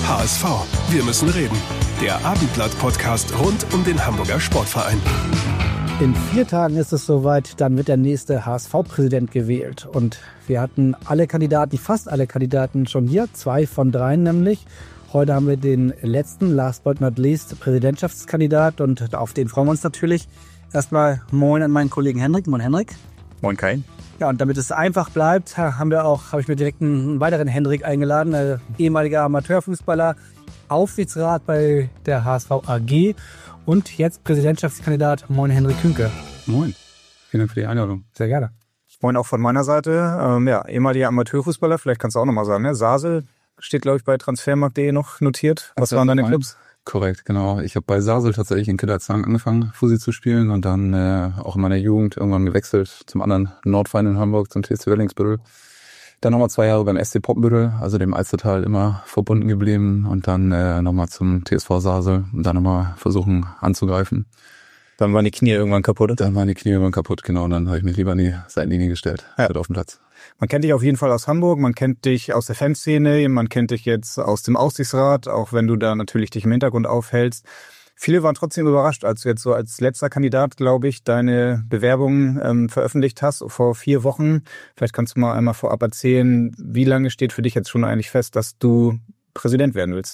HSV, wir müssen reden. Der Abendblatt-Podcast rund um den Hamburger Sportverein. In 4 Tagen ist es soweit, dann wird der nächste HSV-Präsident gewählt. Und wir hatten fast alle Kandidaten schon hier, 2 von 3 nämlich. Heute haben wir den letzten, last but not least, Präsidentschaftskandidat und auf den freuen wir uns natürlich. Erstmal moin an meinen Kollegen Henrik. Moin Henrik. Moin Kai. Ja, und damit es einfach bleibt, habe ich mir direkt einen weiteren Henrik eingeladen, ehemaliger Amateurfußballer, Aufsichtsrat bei der HSV AG und jetzt Präsidentschaftskandidat. Moin Henrik Künke. Moin. Vielen Dank für die Einladung. Sehr gerne. Moin auch von meiner Seite. Ehemaliger Amateurfußballer, vielleicht kannst du auch nochmal sagen, ne? Sasel steht, glaube ich, bei transfermarkt.de noch notiert. Was waren deine Clubs? Korrekt, genau. Ich habe bei Sasel tatsächlich in Killerzang angefangen, Fusi zu spielen und dann auch in meiner Jugend irgendwann gewechselt zum anderen Nordverein in Hamburg, zum TSV Wellingsbüttel. Dann nochmal 2 Jahre beim SC Poppenbüttel, also dem Alstertal immer verbunden geblieben und dann nochmal zum TSV Sasel und dann nochmal versuchen anzugreifen. Dann waren die Knie irgendwann kaputt? Dann waren die Knie irgendwann kaputt, genau. Und dann habe ich mich lieber an die Seitenlinie gestellt, auf den Platz. Man kennt dich auf jeden Fall aus Hamburg, man kennt dich aus der Fanszene, man kennt dich jetzt aus dem Aufsichtsrat, auch wenn du da natürlich dich im Hintergrund aufhältst. Viele waren trotzdem überrascht, als du jetzt so als letzter Kandidat, glaube ich, deine Bewerbung veröffentlicht hast vor 4 Wochen. Vielleicht kannst du mal einmal vorab erzählen, wie lange steht für dich jetzt schon eigentlich fest, dass du Präsident werden willst?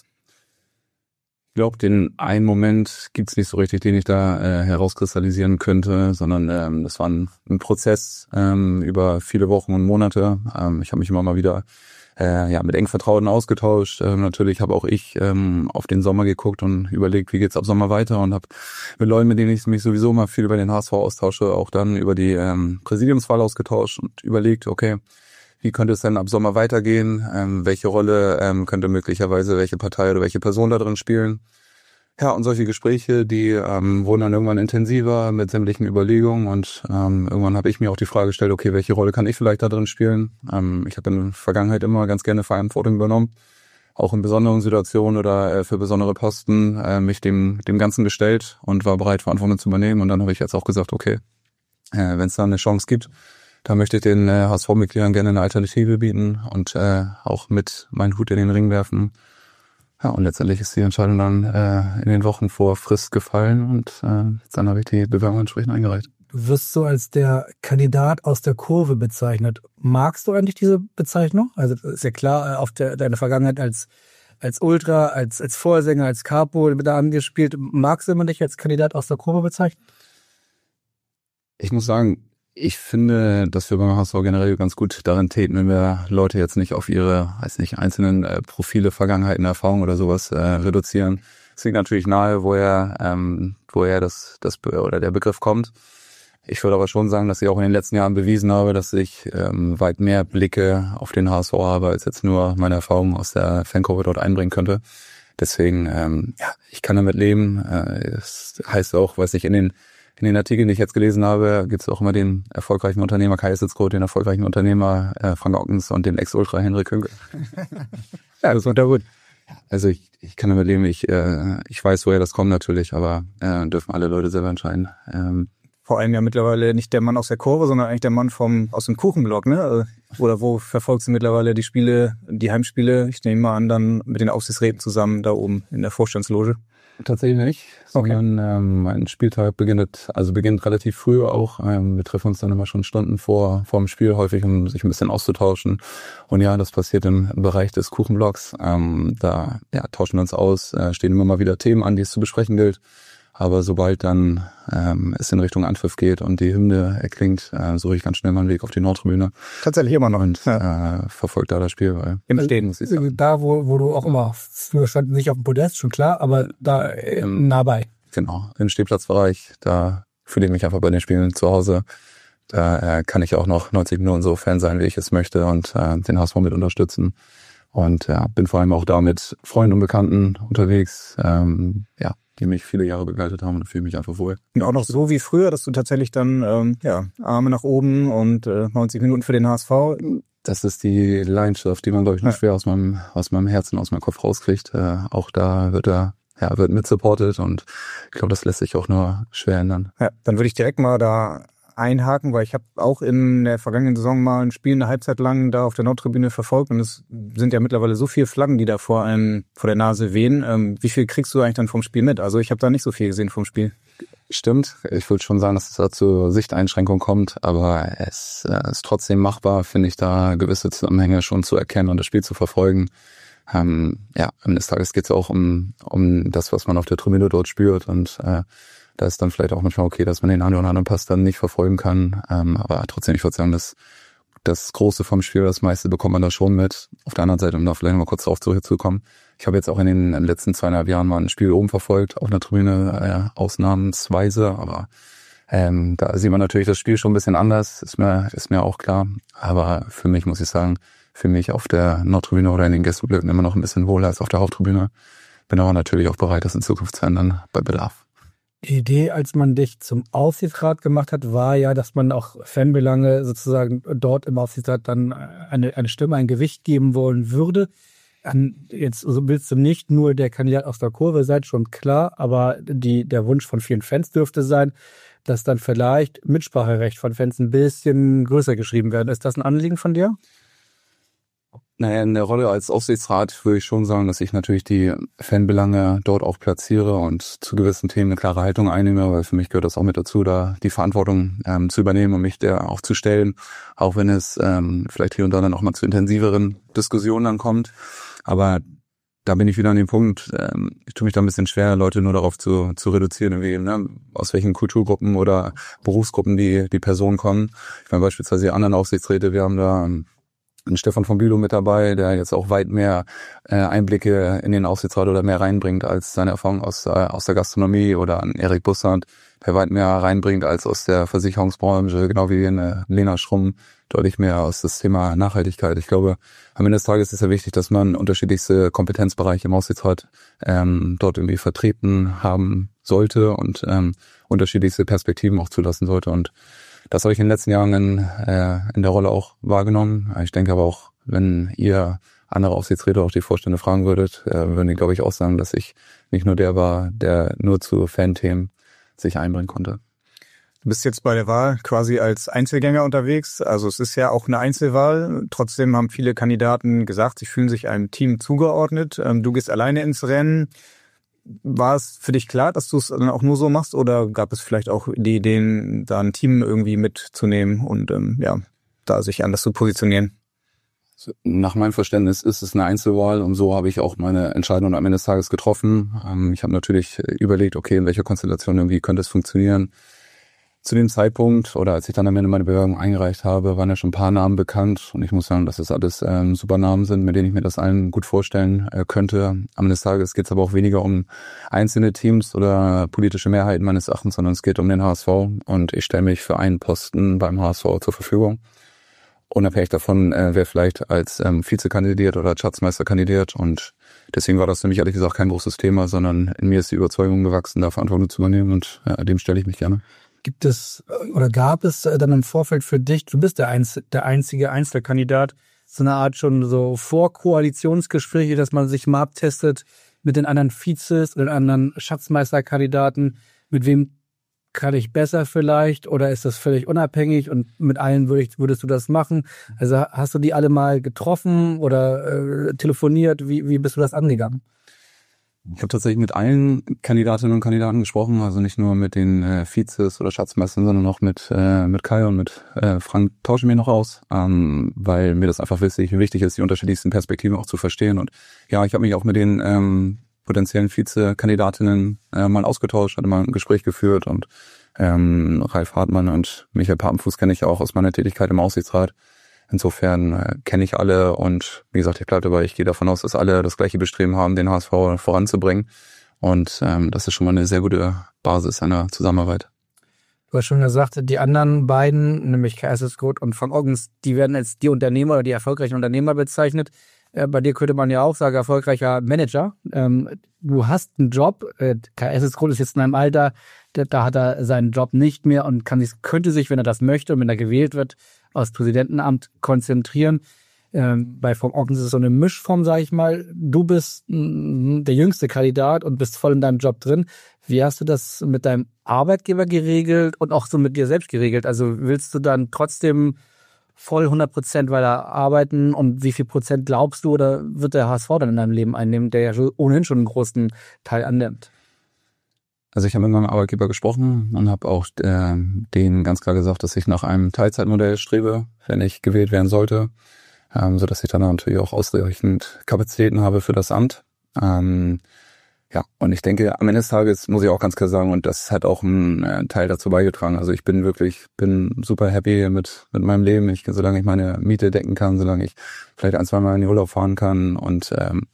Ich glaube, den einen Moment gibt's nicht so richtig, den ich da herauskristallisieren könnte, sondern das war ein Prozess über viele Wochen und Monate. Ich habe mich immer mal wieder mit eng Vertrauten ausgetauscht. Natürlich habe auch ich auf den Sommer geguckt und überlegt, wie geht's ab Sommer weiter und habe mit Leuten, mit denen ich mich sowieso mal viel über den HSV austausche, auch dann über die Präsidiumswahl ausgetauscht und überlegt, okay, wie könnte es denn ab Sommer weitergehen? Welche Rolle könnte möglicherweise welche Partei oder welche Person da drin spielen? Ja, und solche Gespräche, die wurden dann irgendwann intensiver mit sämtlichen Überlegungen und irgendwann habe ich mir auch die Frage gestellt, okay, welche Rolle kann ich vielleicht da drin spielen? Ich habe in der Vergangenheit immer ganz gerne Verantwortung übernommen, auch in besonderen Situationen oder für besondere Posten mich dem Ganzen gestellt und war bereit, Verantwortung zu übernehmen. Und dann habe ich jetzt auch gesagt, okay, wenn es da eine Chance gibt, da möchte ich den HSV-Mitgliedern gerne eine Alternative bieten und auch mit meinen Hut in den Ring werfen. Ja, und letztendlich ist die Entscheidung dann in den Wochen vor Frist gefallen und dann habe ich die Bewerbung entsprechend eingereicht. Du wirst so als der Kandidat aus der Kurve bezeichnet. Magst du eigentlich diese Bezeichnung? Also ist ja klar, deine Vergangenheit als Ultra, als Vorsänger, als Capo da angespielt. Magst du immer dich als Kandidat aus der Kurve bezeichnen? Ich muss sagen, ich finde, dass wir beim HSV generell ganz gut darin täten, wenn wir Leute jetzt nicht auf ihre, einzelnen Profile, Vergangenheiten, Erfahrungen oder sowas reduzieren. Es liegt natürlich nahe, woher der Begriff kommt. Ich würde aber schon sagen, dass ich auch in den letzten Jahren bewiesen habe, dass ich weit mehr Blicke auf den HSV habe, als jetzt nur meine Erfahrungen aus der Fankurve dort einbringen könnte. Deswegen, ich kann damit leben. Es heißt auch, in den Artikeln, die ich jetzt gelesen habe, gibt es auch immer den erfolgreichen Unternehmer Kai Sitzgroth, den erfolgreichen Unternehmer Frank Ockens und den Ex-Ultra Henrik Künke. Ja, das wird ja gut. Also ich kann damit leben, ich weiß, woher das kommt natürlich, aber dürfen alle Leute selber entscheiden. Vor allem ja mittlerweile nicht der Mann aus der Kurve, sondern eigentlich der Mann aus dem Kuchenblock, ne? Oder wo verfolgst du mittlerweile die Heimspiele? Ich nehme mal an, dann mit den Aufsichtsräten zusammen da oben in der Vorstandsloge. Tatsächlich nicht, sondern mein Spieltag beginnt relativ früh auch. Wir treffen uns dann immer schon Stunden vor dem Spiel häufig, um sich ein bisschen auszutauschen. Und ja, das passiert im Bereich des Kuchenblocks. Da tauschen wir uns aus, stehen immer mal wieder Themen an, die es zu besprechen gilt. Aber sobald dann es in Richtung Anpfiff geht und die Hymne erklingt, suche ich ganz schnell meinen Weg auf die Nordtribüne. Tatsächlich immer noch. Und verfolgt da das Spiel. Weil im Stehen. Da, wo du auch immer, früher stand nicht auf dem Podest, schon klar, aber da nah bei. Genau, im Stehplatzbereich, da fühle ich mich einfach bei den Spielen zu Hause. Da kann ich auch noch 90 Minuten so Fan sein, wie ich es möchte und den HSV mit unterstützen. Und bin vor allem auch da mit Freunden und Bekannten unterwegs, die mich viele Jahre begleitet haben und fühle mich einfach wohl. Und auch noch so wie früher, dass du tatsächlich dann Arme nach oben und 90 Minuten für den HSV. Das ist die Leidenschaft, die man, glaube ich, nicht schwer aus meinem Herzen, aus meinem Kopf rauskriegt. Auch da wird mit supported und ich glaube, das lässt sich auch nur schwer ändern. Ja, dann würde ich direkt mal da einhaken, weil ich habe auch in der vergangenen Saison mal ein Spiel eine Halbzeit lang da auf der Nordtribüne verfolgt und es sind ja mittlerweile so viele Flaggen, die da vor der Nase wehen. Wie viel kriegst du eigentlich dann vom Spiel mit? Also ich habe da nicht so viel gesehen vom Spiel. Stimmt, ich würde schon sagen, dass es da zur Sichteinschränkung kommt, aber es ist trotzdem machbar, finde ich, da gewisse Zusammenhänge schon zu erkennen und das Spiel zu verfolgen. Am Ende des Tages geht es auch um das, was man auf der Tribüne dort spürt und da ist dann vielleicht auch manchmal okay, dass man den einen oder anderen Pass dann nicht verfolgen kann, aber trotzdem, ich würde sagen, dass das Große vom Spiel, das meiste bekommt man da schon mit. Auf der anderen Seite, um da vielleicht mal kurz drauf zurückzukommen, ich habe jetzt auch in den letzten 2,5 Jahren mal ein Spiel oben verfolgt, auf einer Tribüne ausnahmsweise, aber da sieht man natürlich das Spiel schon ein bisschen anders, ist mir auch klar, aber für mich muss ich sagen, auf der Nordtribüne oder in den Gästeblöcken immer noch ein bisschen wohler als auf der Haupttribüne. Bin aber natürlich auch bereit, das in Zukunft zu ändern, bei Bedarf. Die Idee, als man dich zum Aufsichtsrat gemacht hat, war ja, dass man auch Fanbelange sozusagen dort im Aufsichtsrat dann eine Stimme, ein Gewicht geben wollen würde. Jetzt willst du nicht nur der Kandidat aus der Kurve sein, schon klar, aber der Wunsch von vielen Fans dürfte sein, dass dann vielleicht Mitspracherecht von Fans ein bisschen größer geschrieben werden. Ist das ein Anliegen von dir? Naja, in der Rolle als Aufsichtsrat würde ich schon sagen, dass ich natürlich die Fanbelange dort auch platziere und zu gewissen Themen eine klare Haltung einnehme, weil für mich gehört das auch mit dazu, da die Verantwortung zu übernehmen und mich der auch zu stellen, auch wenn es vielleicht hier und da dann auch mal zu intensiveren Diskussionen dann kommt. Aber da bin ich wieder an dem Punkt, ich tue mich da ein bisschen schwer, Leute nur darauf zu reduzieren, irgendwie, ne, aus welchen Kulturgruppen oder Berufsgruppen die Personen kommen. Ich meine beispielsweise die anderen Aufsichtsräte, wir haben da einen Stefan von Bülow mit dabei, der jetzt auch weit mehr Einblicke in den Aufsichtsrat oder mehr reinbringt als seine Erfahrung aus der Gastronomie, oder an Erik Bussard, der weit mehr reinbringt als aus der Versicherungsbranche, genau wie in Lena Schrumm, deutlich mehr aus das Thema Nachhaltigkeit. Ich glaube, am Ende des Tages ist ja wichtig, dass man unterschiedlichste Kompetenzbereiche im Aufsichtsrat dort irgendwie vertreten haben sollte und unterschiedlichste Perspektiven auch zulassen sollte. Und das habe ich in den letzten Jahren in der Rolle auch wahrgenommen. Ich denke aber auch, wenn ihr andere Aufsichtsräte, auch die Vorstände fragen würdet, würden die, glaube ich, auch sagen, dass ich nicht nur der war, der nur zu Fanthemen sich einbringen konnte. Du bist jetzt bei der Wahl quasi als Einzelgänger unterwegs. Also es ist ja auch eine Einzelwahl. Trotzdem haben viele Kandidaten gesagt, sie fühlen sich einem Team zugeordnet. Du gehst alleine ins Rennen. War es für dich klar, dass du es dann auch nur so machst, oder gab es vielleicht auch die Ideen, da ein Team irgendwie mitzunehmen und da sich anders zu positionieren? Nach meinem Verständnis ist es eine Einzelwahl und so habe ich auch meine Entscheidung am Ende des Tages getroffen. Ich habe natürlich überlegt, okay, in welcher Konstellation irgendwie könnte es funktionieren. Zu dem Zeitpunkt, oder als ich dann am Ende meine Bewerbung eingereicht habe, waren ja schon ein paar Namen bekannt und ich muss sagen, dass das alles super Namen sind, mit denen ich mir das allen gut vorstellen könnte. Am Ende des Tages geht es aber auch weniger um einzelne Teams oder politische Mehrheiten meines Erachtens, sondern es geht um den HSV und ich stelle mich für einen Posten beim HSV zur Verfügung. Unabhängig davon, wer vielleicht als Vize kandidiert oder als Schatzmeister kandidiert, und deswegen war das für mich ehrlich gesagt kein großes Thema, sondern in mir ist die Überzeugung gewachsen, da Verantwortung zu übernehmen, und dem stelle ich mich gerne. Gibt es oder gab es dann im Vorfeld für dich, du bist der einzige Einzelkandidat, so eine Art schon so Vorkoalitionsgespräche, dass man sich mal abtestet mit den anderen Vizes oder den anderen Schatzmeisterkandidaten, mit wem kann ich besser vielleicht, oder ist das völlig unabhängig und mit allen würdest du das machen? Also hast du die alle mal getroffen oder telefoniert? Wie bist du das angegangen? Ich habe tatsächlich mit allen Kandidatinnen und Kandidaten gesprochen, also nicht nur mit den Vizes oder Schatzmeistern, sondern auch mit Kai und mit Frank tausche mir noch aus, weil mir das einfach wichtig ist, die unterschiedlichsten Perspektiven auch zu verstehen. Und ja, ich habe mich auch mit den potenziellen Vizekandidatinnen mal ausgetauscht, hatte mal ein Gespräch geführt, und Ralf Hartmann und Michael Papenfuß kenne ich auch aus meiner Tätigkeit im Aufsichtsrat. Insofern kenne ich alle, und wie gesagt, ich bleibe dabei, ich gehe davon aus, dass alle das gleiche Bestreben haben, den HSV voranzubringen, und das ist schon mal eine sehr gute Basis einer Zusammenarbeit. Du hast schon gesagt, die anderen beiden, nämlich KSS Groth und Frank Oggens, die werden als die Unternehmer oder die erfolgreichen Unternehmer bezeichnet. Bei dir könnte man ja auch sagen, erfolgreicher Manager. Du hast einen Job. KSS Groth ist jetzt in einem Alter, da hat er seinen Job nicht mehr und könnte sich, wenn er das möchte und wenn er gewählt wird, aufs Präsidentenamt konzentrieren. Bei Frank Ochens ist es so eine Mischform, sage ich mal. Du bist der jüngste Kandidat und bist voll in deinem Job drin. Wie hast du das mit deinem Arbeitgeber geregelt und auch so mit dir selbst geregelt? Also willst du dann trotzdem voll 100% weiter arbeiten und wie viel Prozent glaubst du oder wird der HSV dann in deinem Leben einnehmen, der ja ohnehin schon einen großen Teil annimmt? Also ich habe mit meinem Arbeitgeber gesprochen und habe auch denen ganz klar gesagt, dass ich nach einem Teilzeitmodell strebe, wenn ich gewählt werden sollte, so dass ich dann natürlich auch ausreichend Kapazitäten habe für das Amt. Ja, und ich denke, am Ende des Tages muss ich auch ganz klar sagen, und das hat auch einen Teil dazu beigetragen. Also ich bin super happy mit meinem Leben. Solange ich meine Miete decken kann, solange ich vielleicht 1-2 Mal in den Urlaub fahren kann und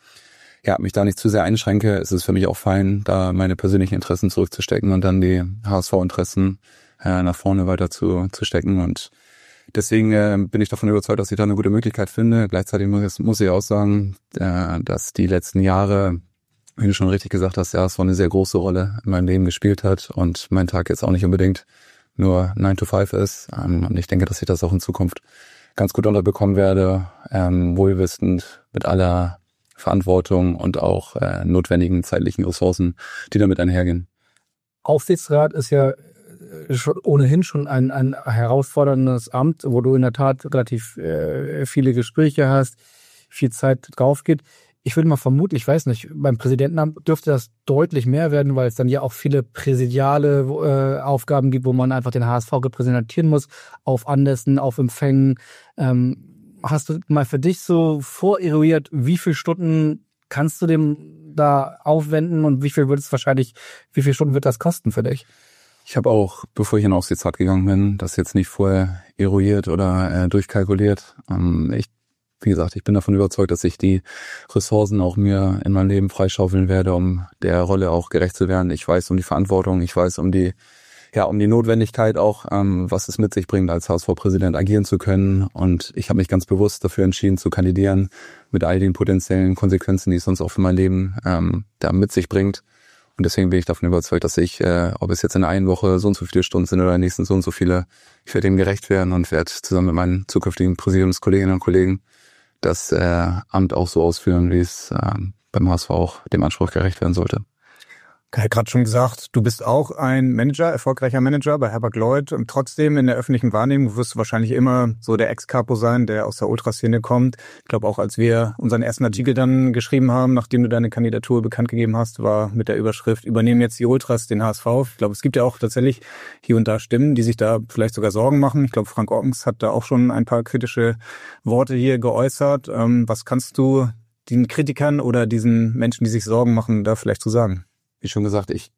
mich da nicht zu sehr einschränke, ist es für mich auch fein, da meine persönlichen Interessen zurückzustecken und dann die HSV-Interessen nach vorne weiter zu stecken. Und deswegen bin ich davon überzeugt, dass ich da eine gute Möglichkeit finde. Gleichzeitig muss ich auch sagen, dass die letzten Jahre, wie du schon richtig gesagt hast, der HSV eine sehr große Rolle in meinem Leben gespielt hat und mein Tag jetzt auch nicht unbedingt nur 9 to 5 ist. Und ich denke, dass ich das auch in Zukunft ganz gut unterbekommen werde, wohlwissend mit aller Verantwortung und auch notwendigen zeitlichen Ressourcen, die damit einhergehen. Aufsichtsrat ist ja ohnehin schon ein herausforderndes Amt, wo du in der Tat relativ viele Gespräche hast, viel Zeit drauf geht. Ich würde mal vermuten, ich weiß nicht, beim Präsidentenamt dürfte das deutlich mehr werden, weil es dann ja auch viele präsidiale Aufgaben gibt, wo man einfach den HSV repräsentieren muss, auf Anlässen, auf Empfängen. Hast du mal für dich so voreruiert, wie viele Stunden kannst du dem da aufwenden und wie viele Stunden wird das kosten für dich? Ich habe auch, bevor ich in den Aufsichtsrat gegangen bin, das jetzt nicht vorher eruiert oder durchkalkuliert. Wie gesagt, ich bin davon überzeugt, dass ich die Ressourcen auch mir in meinem Leben freischaufeln werde, um der Rolle auch gerecht zu werden. Ich weiß um die Verantwortung, ich weiß um die Notwendigkeit auch, was es mit sich bringt, als HSV-Präsident agieren zu können. Und ich habe mich ganz bewusst dafür entschieden, zu kandidieren, mit all den potenziellen Konsequenzen, die es sonst auch für mein Leben da mit sich bringt. Und deswegen bin ich davon überzeugt, dass ich, ob es jetzt in einer Woche so und so viele Stunden sind oder in der nächsten so und so viele, ich werde dem gerecht werden und werde zusammen mit meinen zukünftigen Präsidiumskolleginnen und Kollegen das Amt auch so ausführen, wie es beim HSV auch dem Anspruch gerecht werden sollte. Kai hat gerade schon gesagt, du bist auch ein Manager, erfolgreicher Manager bei Hapag-Lloyd und trotzdem in der öffentlichen Wahrnehmung wirst du wahrscheinlich immer so der Ex-Capo sein, der aus der Ultraszene kommt. Ich glaube auch, als wir unseren ersten Artikel dann geschrieben haben, nachdem du deine Kandidatur bekannt gegeben hast, war mit der Überschrift, übernehmen jetzt die Ultras den HSV. Ich glaube, es gibt ja auch tatsächlich hier und da Stimmen, die sich da vielleicht sogar Sorgen machen. Ich glaube, Frank Ochens hat da auch schon ein paar kritische Worte hier geäußert. Was kannst du den Kritikern oder diesen Menschen, die sich Sorgen machen, da vielleicht zu sagen? Wie schon gesagt, ich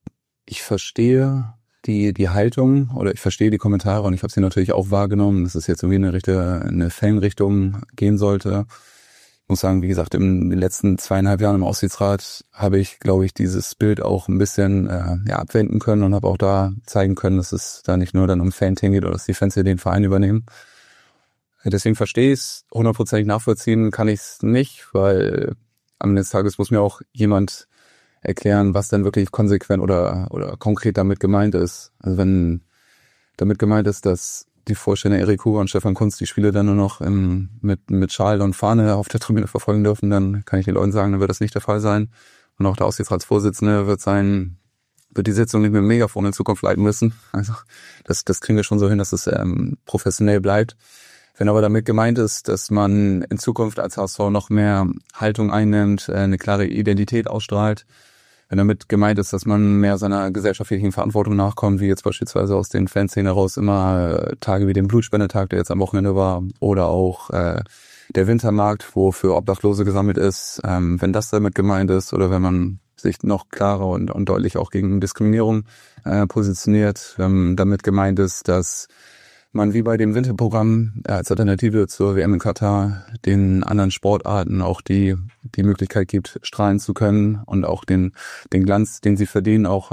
verstehe die Haltung oder ich verstehe die Kommentare und ich habe sie natürlich auch wahrgenommen, dass es jetzt irgendwie eine Fanrichtung gehen sollte. Ich muss sagen, wie gesagt, in den letzten 2,5 Jahren im Aufsichtsrat habe ich, glaube ich, dieses Bild auch ein bisschen abwenden können und habe auch da zeigen können, dass es da nicht nur dann um Fan-Team geht oder dass die Fans hier den Verein übernehmen. Deswegen verstehe ich es, 100% nachvollziehen kann ich es nicht, weil am Ende des Tages muss mir auch jemand erklären, was denn wirklich konsequent oder konkret damit gemeint ist. Also wenn damit gemeint ist, dass die Vorstände Erik Huber und Stefan Kunz die Spiele dann nur noch mit Schal und Fahne auf der Tribüne verfolgen dürfen, dann kann ich den Leuten sagen, dann wird das nicht der Fall sein. Und auch der Aufsichtsratsvorsitzende wird die Sitzung nicht mit dem Megafon in Zukunft leiten müssen. Also das kriegen wir schon so hin, dass es professionell bleibt. Wenn aber damit gemeint ist, dass man in Zukunft als HSV noch mehr Haltung einnimmt, eine klare Identität ausstrahlt, wenn damit gemeint ist, dass man mehr seiner gesellschaftlichen Verantwortung nachkommt, wie jetzt beispielsweise aus den Fanszenen heraus immer Tage wie den Blutspendetag, der jetzt am Wochenende war, oder auch der Wintermarkt, wo für Obdachlose gesammelt ist, wenn das damit gemeint ist oder wenn man sich noch klarer und deutlich auch gegen Diskriminierung positioniert, wenn damit gemeint ist, dass man wie bei dem Winterprogramm als Alternative zur WM in Katar den anderen Sportarten auch die Möglichkeit gibt, strahlen zu können und auch den Glanz, den sie verdienen, auch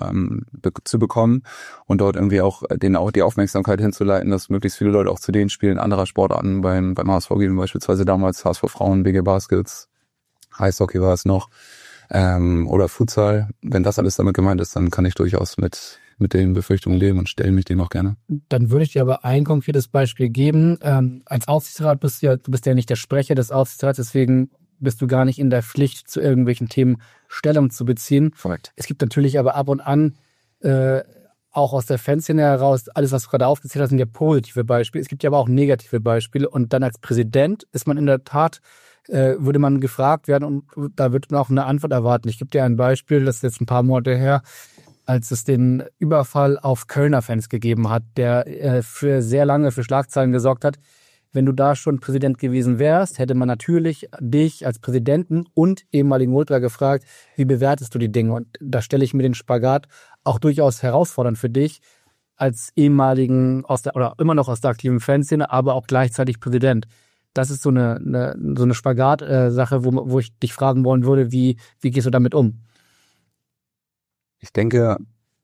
zu bekommen und dort irgendwie auch die Aufmerksamkeit hinzuleiten, dass möglichst viele Leute auch zu den Spielen anderer Sportarten beim HSV gehen, beispielsweise damals HSV Frauen, BG Baskets, Eishockey war es noch, oder Futsal. Wenn das alles damit gemeint ist, dann kann ich durchaus mit den Befürchtungen leben und stelle mich dem auch gerne. Dann würde ich dir aber ein konkretes Beispiel geben. Als Aufsichtsrat du bist ja nicht der Sprecher des Aufsichtsrats, deswegen bist du gar nicht in der Pflicht, zu irgendwelchen Themen Stellung zu beziehen. Korrekt. Es gibt natürlich aber ab und an, auch aus der Fanszene heraus, alles, was du gerade aufgezählt hast, sind ja positive Beispiele. Es gibt ja aber auch negative Beispiele. Und dann als Präsident ist man in der Tat, würde man gefragt werden und da wird man auch eine Antwort erwarten. Ich gebe dir ein Beispiel, das ist jetzt ein paar Monate her, als es den Überfall auf Kölner Fans gegeben hat, der für sehr lange für Schlagzeilen gesorgt hat. Wenn du da schon Präsident gewesen wärst, hätte man natürlich dich als Präsidenten und ehemaligen Ultra gefragt, wie bewertest du die Dinge? Und da stelle ich mir den Spagat auch durchaus herausfordernd für dich als ehemaligen oder immer noch aus der aktiven Fanszene, aber auch gleichzeitig Präsident. Das ist so eine Spagat-Sache, wo ich dich fragen wollen würde, wie gehst du damit um? Ich denke,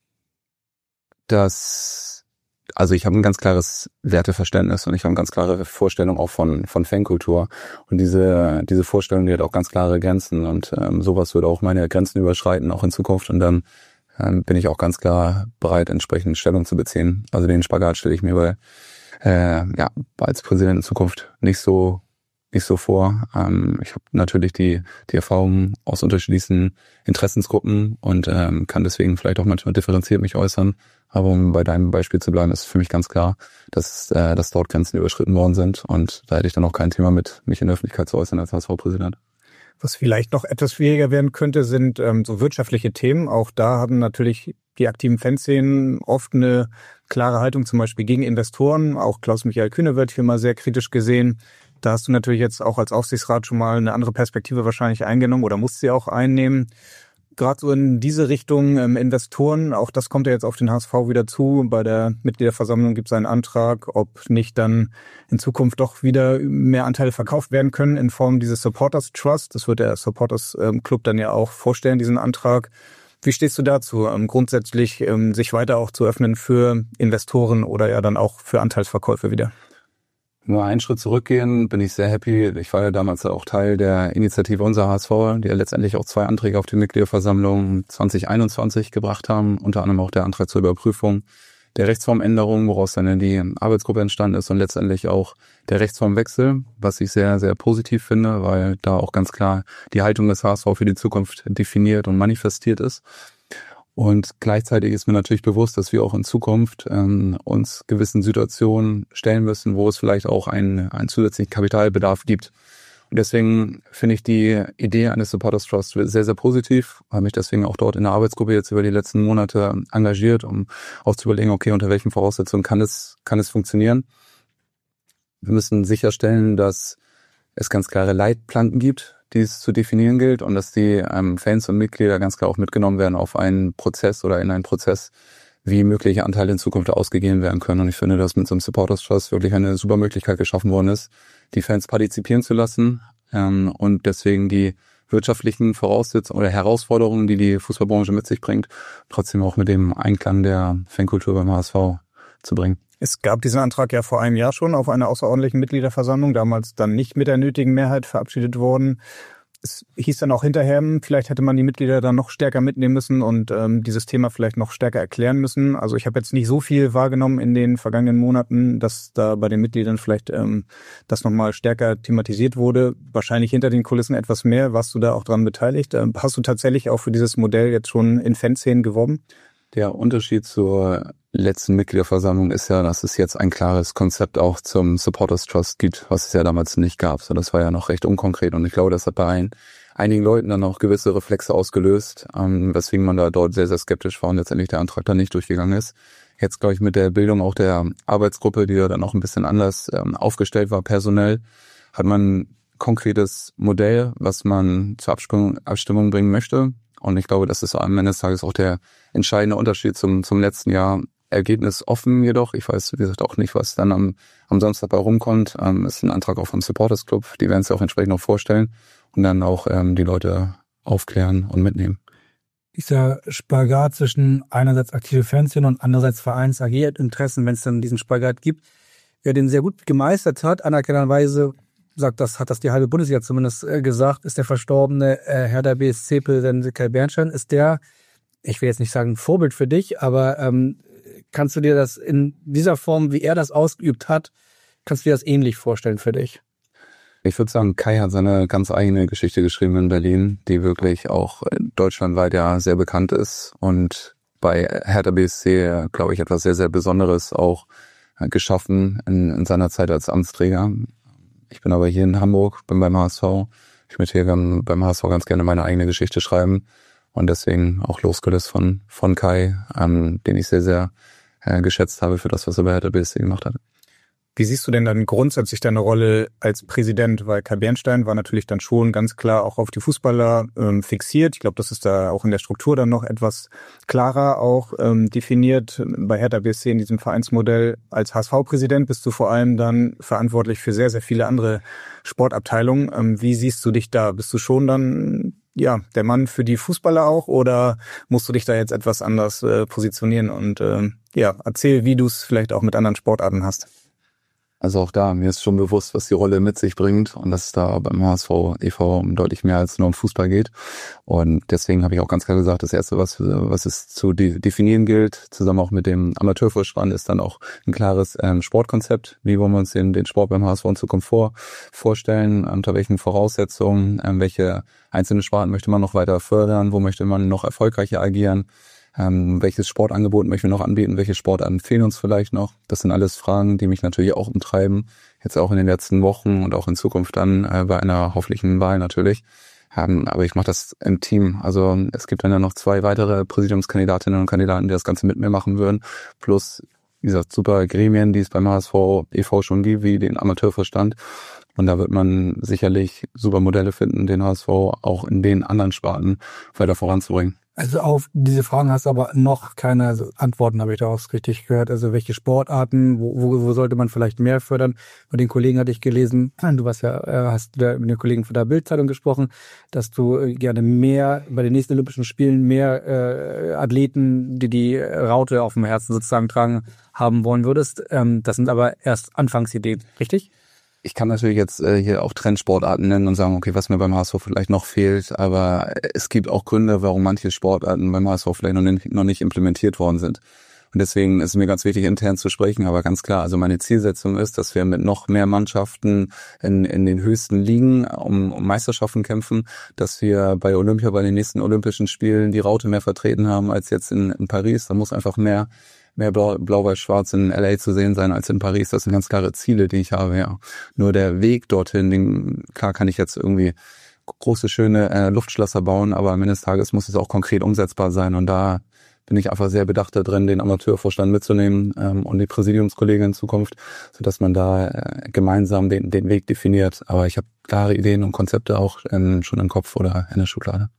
also ich habe ein ganz klares Werteverständnis und ich habe eine ganz klare Vorstellung auch von Fankultur. Und diese Vorstellung, die hat auch ganz klare Grenzen und sowas würde auch meine Grenzen überschreiten, auch in Zukunft. Und dann bin ich auch ganz klar bereit, entsprechend Stellung zu beziehen. Also den Spagat stelle ich mir als Präsident in Zukunft nicht so vor. Ich habe natürlich die Erfahrung aus unterschiedlichsten Interessensgruppen und kann deswegen vielleicht auch manchmal differenziert mich äußern. Aber um bei deinem Beispiel zu bleiben, ist für mich ganz klar, dass dort Grenzen überschritten worden sind. Und da hätte ich dann auch kein Thema mit, mich in der Öffentlichkeit zu äußern als HSV-Präsident. Was vielleicht noch etwas schwieriger werden könnte, sind so wirtschaftliche Themen. Auch da haben natürlich die aktiven Fanszenen oft eine klare Haltung, zum Beispiel gegen Investoren. Auch Klaus-Michael Kühne wird hier mal sehr kritisch gesehen. Da hast du natürlich jetzt auch als Aufsichtsrat schon mal eine andere Perspektive wahrscheinlich eingenommen oder musst sie auch einnehmen. Gerade so in diese Richtung Investoren, auch das kommt ja jetzt auf den HSV wieder zu. Bei der Mitgliederversammlung gibt es einen Antrag, ob nicht dann in Zukunft doch wieder mehr Anteile verkauft werden können in Form dieses Supporters Trust. Das wird der Supporters Club dann ja auch vorstellen, diesen Antrag. Wie stehst du dazu, grundsätzlich sich weiter auch zu öffnen für Investoren oder ja dann auch für Anteilsverkäufe wieder? Nur einen Schritt zurückgehen, bin ich sehr happy. Ich war ja damals auch Teil der Initiative Unser HSV, die ja letztendlich auch 2 Anträge auf die Mitgliederversammlung 2021 gebracht haben. Unter anderem auch der Antrag zur Überprüfung der Rechtsformänderung, woraus dann die Arbeitsgruppe entstanden ist und letztendlich auch der Rechtsformwechsel, was ich sehr, sehr positiv finde, weil da auch ganz klar die Haltung des HSV für die Zukunft definiert und manifestiert ist. Und gleichzeitig ist mir natürlich bewusst, dass wir auch in Zukunft uns gewissen Situationen stellen müssen, wo es vielleicht auch einen zusätzlichen Kapitalbedarf gibt. Und deswegen finde ich die Idee eines Supporters Trust sehr, sehr positiv. Habe mich deswegen auch dort in der Arbeitsgruppe jetzt über die letzten Monate engagiert, um auch zu überlegen, okay, unter welchen Voraussetzungen kann es funktionieren. Wir müssen sicherstellen, dass es ganz klare Leitplanken gibt, die es zu definieren gilt und dass die Fans und Mitglieder ganz klar auch mitgenommen werden auf einen Prozess oder in einen Prozess, wie mögliche Anteile in Zukunft ausgegeben werden können. Und ich finde, dass mit so einem Supporters Trust wirklich eine super Möglichkeit geschaffen worden ist, die Fans partizipieren zu lassen und deswegen die wirtschaftlichen Voraussetzungen oder Herausforderungen, die die Fußballbranche mit sich bringt, trotzdem auch mit dem Einklang der Fankultur beim HSV zu bringen. Es gab diesen Antrag ja vor einem Jahr schon auf einer außerordentlichen Mitgliederversammlung, damals dann nicht mit der nötigen Mehrheit verabschiedet worden. Es hieß dann auch hinterher, vielleicht hätte man die Mitglieder dann noch stärker mitnehmen müssen und dieses Thema vielleicht noch stärker erklären müssen. Also ich habe jetzt nicht so viel wahrgenommen in den vergangenen Monaten, dass da bei den Mitgliedern vielleicht das nochmal stärker thematisiert wurde. Wahrscheinlich hinter den Kulissen etwas mehr. Warst du da auch dran beteiligt? Hast du tatsächlich auch für dieses Modell jetzt schon in Fanszenen geworben? Der Unterschied zur letzten Mitgliederversammlung ist ja, dass es jetzt ein klares Konzept auch zum Supporters Trust gibt, was es ja damals nicht gab. So, das war ja noch recht unkonkret und ich glaube, das hat bei einigen Leuten dann auch gewisse Reflexe ausgelöst, weswegen man da dort sehr, sehr skeptisch war und letztendlich der Antrag dann nicht durchgegangen ist. Jetzt, glaube ich, mit der Bildung auch der Arbeitsgruppe, die ja dann auch ein bisschen anders aufgestellt war personell, hat man ein konkretes Modell, was man zur Abstimmung bringen möchte. Und ich glaube, das ist am Ende des Tages auch der entscheidende Unterschied zum letzten Jahr. Ergebnis offen jedoch. Ich weiß, wie gesagt, auch nicht, was dann am Samstag bei rumkommt. Ist ein Antrag auch vom Supporters Club. Die werden es ja auch entsprechend noch vorstellen und dann auch die Leute aufklären und mitnehmen. Dieser Spagat zwischen einerseits aktive Fanszene und andererseits Vereins-AG-Interessen, wenn es dann diesen Spagat gibt, wer den sehr gut gemeistert hat, anerkennenderweise hat das die halbe Bundesliga zumindest gesagt, ist der verstorbene Hertha BSC-Präsident Kai Bernstein, ist der, ich will jetzt nicht sagen Vorbild für dich, aber kannst du dir das in dieser Form, wie er das ausgeübt hat, kannst du dir das ähnlich vorstellen für dich? Ich würde sagen, Kai hat seine ganz eigene Geschichte geschrieben in Berlin, die wirklich auch deutschlandweit ja sehr bekannt ist und bei Hertha BSC, glaube ich, etwas sehr, sehr Besonderes auch geschaffen in seiner Zeit als Amtsträger. Ich bin aber hier in Hamburg, bin beim HSV. Ich möchte hier beim HSV ganz gerne meine eigene Geschichte schreiben und deswegen auch losgelöst von Kai, den ich sehr, sehr geschätzt habe für das, was er bei Hertha BSC gemacht hat. Wie siehst du denn dann grundsätzlich deine Rolle als Präsident? Weil Kai Bernstein war natürlich dann schon ganz klar auch auf die Fußballer fixiert. Ich glaube, das ist da auch in der Struktur dann noch etwas klarer auch definiert. Bei Hertha BSC in diesem Vereinsmodell als HSV-Präsident bist du vor allem dann verantwortlich für sehr, sehr viele andere Sportabteilungen. Wie siehst du dich da? Bist du schon dann der Mann für die Fußballer auch oder musst du dich da jetzt etwas anders positionieren? Und erzähl, wie du es vielleicht auch mit anderen Sportarten hast. Also auch da, mir ist schon bewusst, was die Rolle mit sich bringt und dass es da beim HSV e.V. um deutlich mehr als nur um Fußball geht. Und deswegen habe ich auch ganz klar gesagt, das Erste, was es zu definieren gilt, zusammen auch mit dem Amateurvorstand, ist dann auch ein klares Sportkonzept. Wie wollen wir uns den Sport beim HSV in Zukunft vorstellen? Unter welchen Voraussetzungen? Welche einzelnen Sparten möchte man noch weiter fördern? Wo möchte man noch erfolgreicher agieren? Welches Sportangebot möchten wir noch anbieten? Welche Sportarten fehlen uns vielleicht noch? Das sind alles Fragen, die mich natürlich auch umtreiben. Jetzt auch in den letzten Wochen und auch in Zukunft dann bei einer hoffentlichen Wahl natürlich. Aber ich mache das im Team. Also es gibt dann ja noch 2 weitere Präsidiumskandidatinnen und Kandidaten, die das Ganze mit mir machen würden. Plus, wie gesagt, super Gremien, die es beim HSV e.V. schon gibt, wie den Amateurvorstand. Und da wird man sicherlich super Modelle finden, den HSV auch in den anderen Sparten weiter voranzubringen. Also auf diese Fragen hast du aber noch keine Antworten, habe ich daraus richtig gehört. Also welche Sportarten, wo sollte man vielleicht mehr fördern? Bei den Kollegen hatte ich gelesen, du hast mit den Kollegen von der Bild-Zeitung gesprochen, dass du gerne mehr bei den nächsten Olympischen Spielen mehr Athleten, die Raute auf dem Herzen sozusagen tragen, haben wollen würdest. Das sind aber erst Anfangsideen, richtig? Ich kann natürlich jetzt hier auch Trendsportarten nennen und sagen, okay, was mir beim HSV vielleicht noch fehlt, aber es gibt auch Gründe, warum manche Sportarten beim HSV vielleicht noch nicht implementiert worden sind. Und deswegen ist es mir ganz wichtig, intern zu sprechen, aber ganz klar, also meine Zielsetzung ist, dass wir mit noch mehr Mannschaften in den höchsten Ligen um Meisterschaften kämpfen, dass wir bei Olympia, bei den nächsten Olympischen Spielen die Raute mehr vertreten haben als jetzt in Paris. Da muss einfach mehr Blau-Weiß-Schwarz in LA zu sehen sein als in Paris. Das sind ganz klare Ziele, die ich habe, ja. Nur der Weg dorthin, klar kann ich jetzt irgendwie große, schöne Luftschlösser bauen, aber am Ende des Tages muss es auch konkret umsetzbar sein. Und da bin ich einfach sehr bedacht da drin, den Amateurvorstand mitzunehmen und die Präsidiumskollegen in Zukunft, sodass man da gemeinsam den Weg definiert. Aber ich habe klare Ideen und Konzepte auch schon im Kopf oder in der Schublade.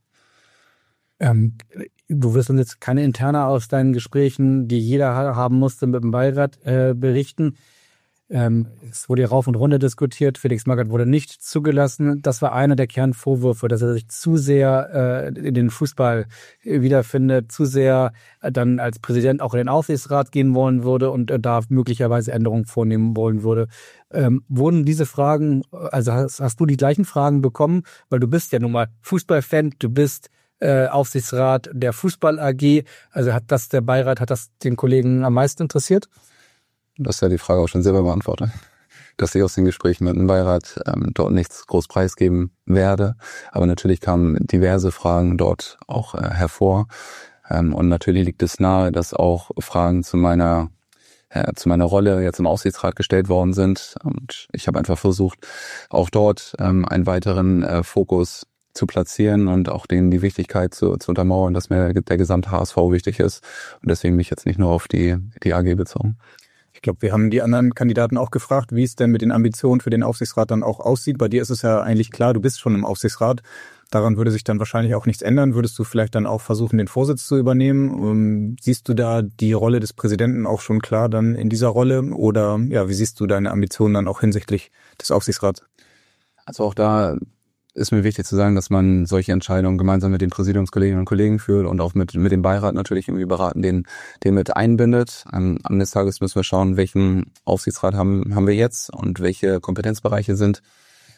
Du wirst uns jetzt keine Interne aus deinen Gesprächen, die jeder haben musste, mit dem Beirat berichten. Es wurde ja rauf und runter diskutiert. Felix Magath wurde nicht zugelassen. Das war einer der Kernvorwürfe, dass er sich zu sehr in den Fußball wiederfindet, zu sehr dann als Präsident auch in den Aufsichtsrat gehen wollen würde und da möglicherweise Änderungen vornehmen wollen würde. Wurden diese Fragen, also hast du die gleichen Fragen bekommen? Weil du bist ja nun mal Fußballfan, du bist Aufsichtsrat der Fußball AG. Also hat das den Kollegen am meisten interessiert? Das ist ja die Frage auch schon selber beantwortet. Dass ich aus den Gesprächen mit dem Beirat dort nichts groß preisgeben werde. Aber natürlich kamen diverse Fragen dort auch hervor. Und natürlich liegt es nahe, dass auch Fragen zu meiner Rolle jetzt im Aufsichtsrat gestellt worden sind. Und ich habe einfach versucht, auch dort einen weiteren Fokus zu platzieren und auch denen die Wichtigkeit zu untermauern, dass mir der gesamte HSV wichtig ist. Und deswegen mich jetzt nicht nur auf die AG bezogen. Ich glaube, wir haben die anderen Kandidaten auch gefragt, wie es denn mit den Ambitionen für den Aufsichtsrat dann auch aussieht. Bei dir ist es ja eigentlich klar, du bist schon im Aufsichtsrat. Daran würde sich dann wahrscheinlich auch nichts ändern. Würdest du vielleicht dann auch versuchen, den Vorsitz zu übernehmen? Siehst du da die Rolle des Präsidenten auch schon klar dann in dieser Rolle? Oder wie siehst du deine Ambitionen dann auch hinsichtlich des Aufsichtsrats? Also auch da ist mir wichtig zu sagen, dass man solche Entscheidungen gemeinsam mit den Präsidiumskolleginnen und Kollegen führt und auch mit dem Beirat natürlich irgendwie beraten, den mit einbindet. Am Ende des Tages müssen wir schauen, welchen Aufsichtsrat haben wir jetzt und welche Kompetenzbereiche sind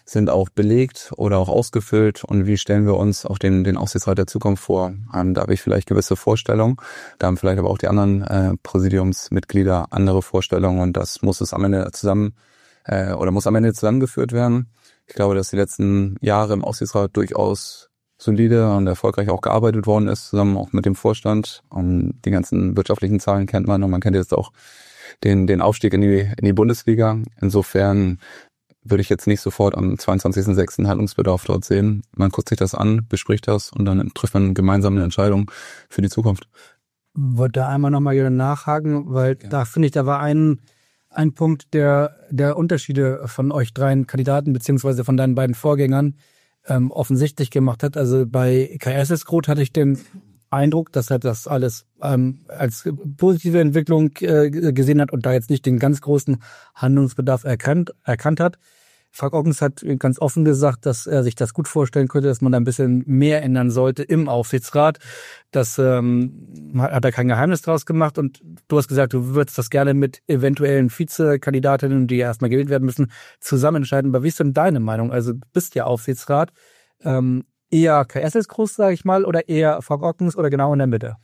sind auch belegt oder auch ausgefüllt und wie stellen wir uns auch den Aufsichtsrat der Zukunft vor? Da habe ich vielleicht gewisse Vorstellungen, da haben vielleicht aber auch die anderen Präsidiumsmitglieder andere Vorstellungen und das muss am Ende zusammengeführt werden. Ich glaube, dass die letzten Jahre im Aufsichtsrat durchaus solide und erfolgreich auch gearbeitet worden ist, zusammen auch mit dem Vorstand. Und die ganzen wirtschaftlichen Zahlen kennt man und man kennt jetzt auch den Aufstieg in die Bundesliga. Insofern würde ich jetzt nicht sofort am 22.06. Handlungsbedarf dort sehen. Man guckt sich das an, bespricht das und dann trifft man gemeinsam eine Entscheidung für die Zukunft. Wollte da einmal nochmal wieder nachhaken, weil da finde ich, da war ein Punkt der Unterschiede von euch dreien Kandidaten beziehungsweise von deinen beiden Vorgängern offensichtlich gemacht hat. Also bei Kai Ersesgroth hatte ich den Eindruck, dass er das alles als positive Entwicklung gesehen hat und da jetzt nicht den ganz großen Handlungsbedarf erkannt hat. Frank Ockens hat ganz offen gesagt, dass er sich das gut vorstellen könnte, dass man da ein bisschen mehr ändern sollte im Aufsichtsrat. Das hat er kein Geheimnis draus gemacht und du hast gesagt, du würdest das gerne mit eventuellen Vizekandidatinnen, die erstmal gewählt werden müssen, zusammen entscheiden. Aber wie ist denn deine Meinung? Also du bist ja Aufsichtsrat. Eher Kai Ersesgroth, sage ich mal, oder eher Frank Ockens oder genau in der Mitte?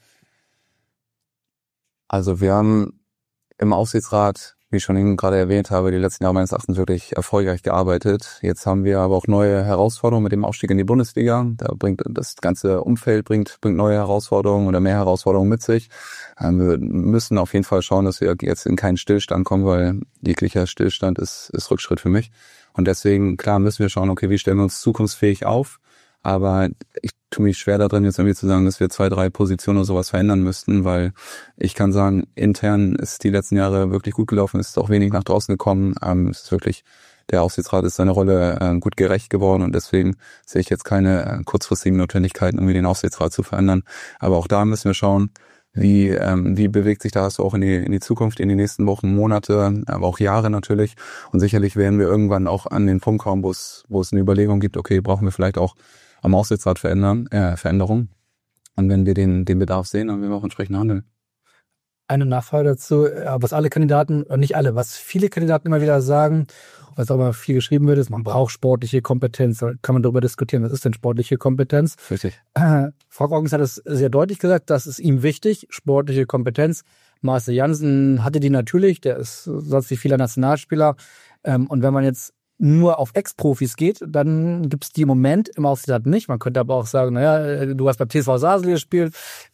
Also wir haben im Aufsichtsrat, wie ich schon eben gerade erwähnt habe, die letzten Jahre meines Erachtens wirklich erfolgreich gearbeitet. Jetzt haben wir aber auch neue Herausforderungen mit dem Aufstieg in die Bundesliga. Da bringt das ganze Umfeld bringt neue Herausforderungen oder mehr Herausforderungen mit sich. Wir müssen auf jeden Fall schauen, dass wir jetzt in keinen Stillstand kommen, weil jeglicher Stillstand ist Rückschritt für mich. Und deswegen, klar, müssen wir schauen, okay, wie stellen wir uns zukunftsfähig auf? Aber ich tue mich schwer darin, jetzt irgendwie zu sagen, dass wir 2, 3 Positionen oder sowas verändern müssten, weil ich kann sagen, intern ist die letzten Jahre wirklich gut gelaufen, es ist auch wenig nach draußen gekommen. Es ist wirklich, der Aufsichtsrat ist seiner Rolle gut gerecht geworden und deswegen sehe ich jetzt keine kurzfristigen Notwendigkeiten, irgendwie den Aufsichtsrat zu verändern. Aber auch da müssen wir schauen, wie bewegt sich das auch in die Zukunft, in die nächsten Wochen, Monate, aber auch Jahre natürlich. Und sicherlich werden wir irgendwann auch an den Punkt kommen, wo es eine Überlegung gibt, okay, brauchen wir vielleicht auch am Aufsichtsrat Veränderungen. Und wenn wir den Bedarf sehen, dann werden wir auch entsprechend handeln. Eine Nachfrage dazu, was alle Kandidaten, nicht alle, was viele Kandidaten immer wieder sagen, was auch immer viel geschrieben wird, ist, man braucht sportliche Kompetenz. Da kann man darüber diskutieren, was ist denn sportliche Kompetenz? Richtig. Frank Ockens hat es sehr deutlich gesagt, das ist ihm wichtig, sportliche Kompetenz. Marcel Janssen hatte die natürlich, der ist sonst wie vieler Nationalspieler. Und wenn man jetzt nur auf Ex-Profis geht, dann gibt es die im Moment im Aufsichtsrat nicht. Man könnte aber auch sagen, naja, du hast beim TSV Sasel gespielt,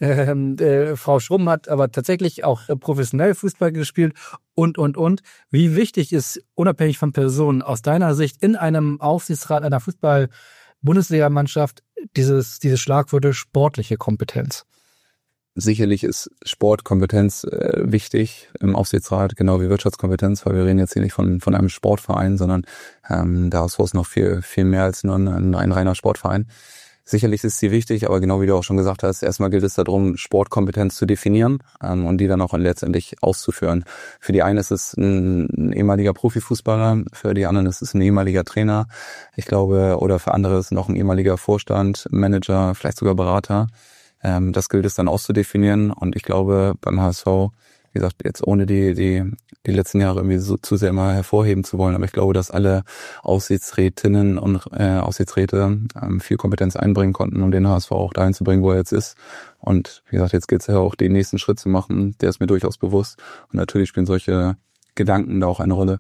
Frau Schrumm hat aber tatsächlich auch professionell Fußball gespielt und. Wie wichtig ist, unabhängig von Personen, aus deiner Sicht in einem Aufsichtsrat einer Fußball-Bundesligamannschaft diese Schlagwörter sportliche Kompetenz? Sicherlich ist Sportkompetenz wichtig im Aufsichtsrat, genau wie Wirtschaftskompetenz, weil wir reden jetzt hier nicht von einem Sportverein, sondern der HSV ist noch viel mehr als nur ein reiner Sportverein. Sicherlich ist sie wichtig, aber genau wie du auch schon gesagt hast, erstmal gilt es darum, Sportkompetenz zu definieren und die dann auch letztendlich auszuführen. Für die einen ist es ein ehemaliger Profifußballer, für die anderen ist es ein ehemaliger Trainer, ich glaube, oder für andere ist es noch ein ehemaliger Vorstand, Manager, vielleicht sogar Berater. Das gilt es dann auszudefinieren und ich glaube beim HSV, wie gesagt, jetzt ohne die letzten Jahre irgendwie so zu sehr immer hervorheben zu wollen, aber ich glaube, dass alle Aufsichtsrätinnen und Aufsichtsräte viel Kompetenz einbringen konnten, um den HSV auch dahin zu bringen, wo er jetzt ist. Und wie gesagt, jetzt gilt es ja auch, den nächsten Schritt zu machen, der ist mir durchaus bewusst und natürlich spielen solche Gedanken da auch eine Rolle.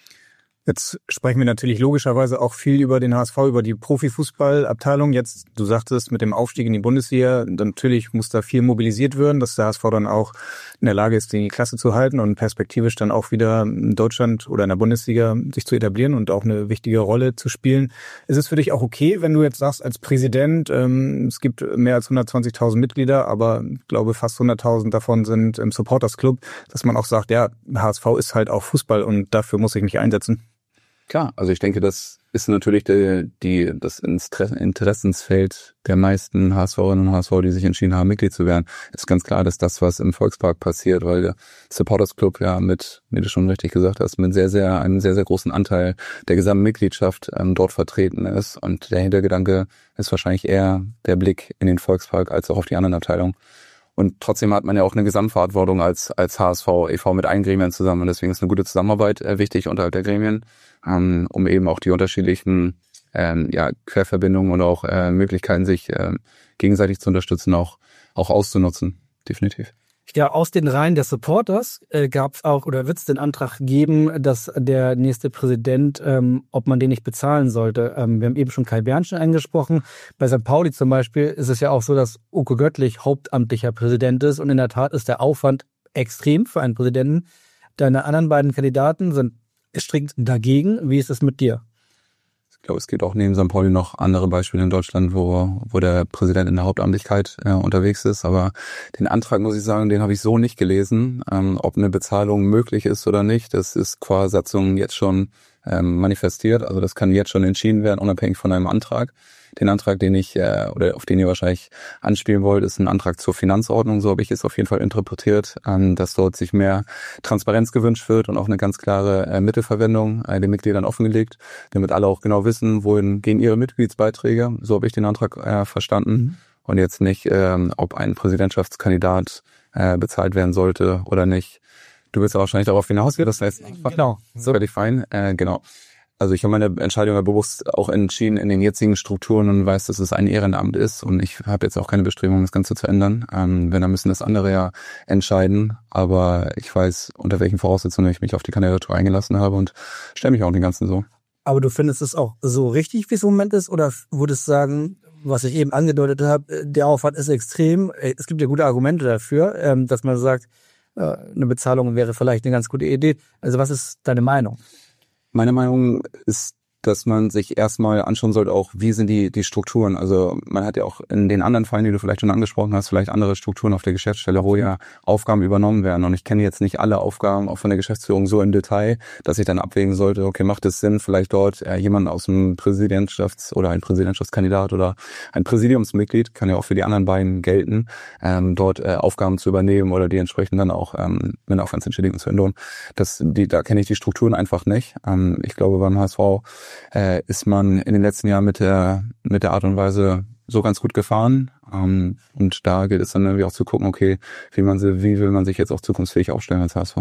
Jetzt sprechen wir natürlich logischerweise auch viel über den HSV, über die Profifußballabteilung. Jetzt, du sagtest, mit dem Aufstieg in die Bundesliga, natürlich muss da viel mobilisiert werden, dass der HSV dann auch in der Lage ist, die Klasse zu halten und perspektivisch dann auch wieder in Deutschland oder in der Bundesliga sich zu etablieren und auch eine wichtige Rolle zu spielen. Ist es für dich auch okay, wenn du jetzt sagst, als Präsident, es gibt mehr als 120.000 Mitglieder, aber ich glaube fast 100.000 davon sind im Supporters Club, dass man auch sagt, ja, HSV ist halt auch Fußball und dafür muss ich mich einsetzen? Klar, also ich denke, das ist natürlich das Interessensfeld der meisten HSVerinnen und HSV, die sich entschieden haben, Mitglied zu werden. Es ist ganz klar, dass das, was im Volkspark passiert, weil der Supporters Club ja mit, wie du schon richtig gesagt hast, mit einem sehr, sehr großen Anteil der gesamten Mitgliedschaft dort vertreten ist. Und der Hintergedanke ist wahrscheinlich eher der Blick in den Volkspark als auch auf die anderen Abteilungen. Und trotzdem hat man ja auch eine Gesamtverantwortung als HSV e.V. mit allen Gremien zusammen. Und deswegen ist eine gute Zusammenarbeit wichtig unterhalb der Gremien, um eben auch die unterschiedlichen Querverbindungen und auch Möglichkeiten, sich gegenseitig zu unterstützen, auch auszunutzen. Definitiv. Ja, aus den Reihen der Supporters gab es auch oder wird es den Antrag geben, dass der nächste Präsident, ob man den nicht bezahlen sollte. Wir haben eben schon Kai Bernstein angesprochen. Bei St. Pauli zum Beispiel ist es ja auch so, dass Uko Göttlich hauptamtlicher Präsident ist und in der Tat ist der Aufwand extrem für einen Präsidenten. Deine anderen beiden Kandidaten sind strikt dagegen. Wie ist es mit dir? Ich glaube, es gibt auch neben St. Pauli noch andere Beispiele in Deutschland, wo der Präsident in der Hauptamtlichkeit unterwegs ist. Aber den Antrag, muss ich sagen, den habe ich so nicht gelesen. Ob eine Bezahlung möglich ist oder nicht, das ist qua Satzung jetzt schon manifestiert. Also das kann jetzt schon entschieden werden, unabhängig von einem Antrag. Den Antrag, den ich oder auf den ihr wahrscheinlich anspielen wollt, ist ein Antrag zur Finanzordnung. So habe ich es auf jeden Fall interpretiert, dass dort sich mehr Transparenz gewünscht wird und auch eine ganz klare Mittelverwendung den Mitgliedern offengelegt, damit alle auch genau wissen, wohin gehen ihre Mitgliedsbeiträge. So habe ich den Antrag verstanden. Und jetzt nicht, ob ein Präsidentschaftskandidat bezahlt werden sollte oder nicht. Du willst ja wahrscheinlich darauf hinaus, das heißt, genau, so werde ich fein. Genau. Also ich habe meine Entscheidung ja bewusst auch entschieden in den jetzigen Strukturen und weiß, dass es ein Ehrenamt ist und ich habe jetzt auch keine Bestrebung, das Ganze zu ändern. Wenn, dann müssen das andere ja entscheiden. Aber ich weiß, unter welchen Voraussetzungen ich mich auf die Kandidatur eingelassen habe und stelle mich auch den Ganzen so. Aber du findest es auch so richtig, wie es im Moment ist? Oder würdest du sagen, was ich eben angedeutet habe, der Aufwand ist extrem. Es gibt ja gute Argumente dafür, dass man sagt, eine Bezahlung wäre vielleicht eine ganz gute Idee. Also was ist deine Meinung? Meine Meinung ist, dass man sich erstmal anschauen sollte, auch wie sind die Strukturen. Also man hat ja auch in den anderen Fällen, die du vielleicht schon angesprochen hast, vielleicht andere Strukturen auf der Geschäftsstelle, wo ja Aufgaben übernommen werden. Und ich kenne jetzt nicht alle Aufgaben auch von der Geschäftsführung so im Detail, dass ich dann abwägen sollte, okay, macht es Sinn, vielleicht dort jemanden aus dem oder ein Präsidentschaftskandidat oder ein Präsidiumsmitglied, kann ja auch für die anderen beiden gelten, dort Aufgaben zu übernehmen oder die entsprechend dann auch mit einer Aufwandsentschädigung zu entlohnen. Da kenne ich die Strukturen einfach nicht. Ich glaube, beim HSV ist man in den letzten Jahren mit der Art und Weise so ganz gut gefahren. Und da gilt es dann irgendwie auch zu gucken, okay, wie will man sich jetzt auch zukunftsfähig aufstellen als HSV?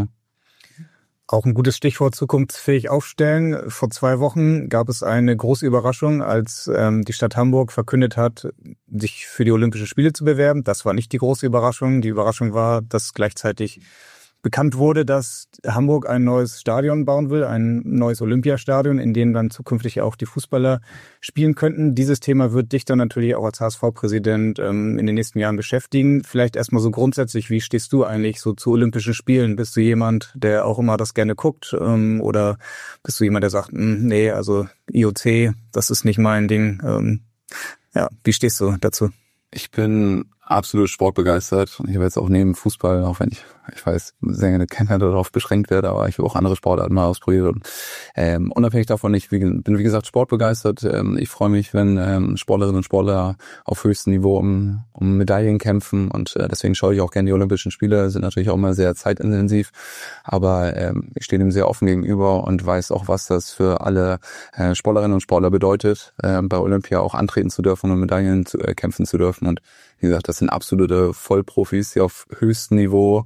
Auch ein gutes Stichwort zukunftsfähig aufstellen. Vor 2 Wochen gab es eine große Überraschung, als die Stadt Hamburg verkündet hat, sich für die Olympischen Spiele zu bewerben. Das war nicht die große Überraschung. Die Überraschung war, dass gleichzeitig bekannt wurde, dass Hamburg ein neues Stadion bauen will, ein neues Olympiastadion, in dem dann zukünftig auch die Fußballer spielen könnten. Dieses Thema wird dich dann natürlich auch als HSV-Präsident in den nächsten Jahren beschäftigen. Vielleicht erstmal so grundsätzlich, wie stehst du eigentlich so zu Olympischen Spielen? Bist du jemand, der auch immer das gerne guckt? Oder bist du jemand, der sagt, nee, also IOC, das ist nicht mein Ding? Wie stehst du dazu? Ich bin absolut sportbegeistert und ich habe jetzt auch neben Fußball, auch wenn ich weiß, sehr gerne darauf beschränkt werde, aber ich habe auch andere Sportarten mal ausprobiert und unabhängig davon, ich bin wie gesagt sportbegeistert. Ich freue mich, wenn Sportlerinnen und Sportler auf höchstem Niveau um Medaillen kämpfen und deswegen schaue ich auch gerne die Olympischen Spiele, sind natürlich auch immer sehr zeitintensiv, aber ich stehe dem sehr offen gegenüber und weiß auch, was das für alle Sportlerinnen und Sportler bedeutet, bei Olympia auch antreten zu dürfen und Medaillen kämpfen zu dürfen und wie gesagt, das sind absolute Vollprofis, die auf höchstem Niveau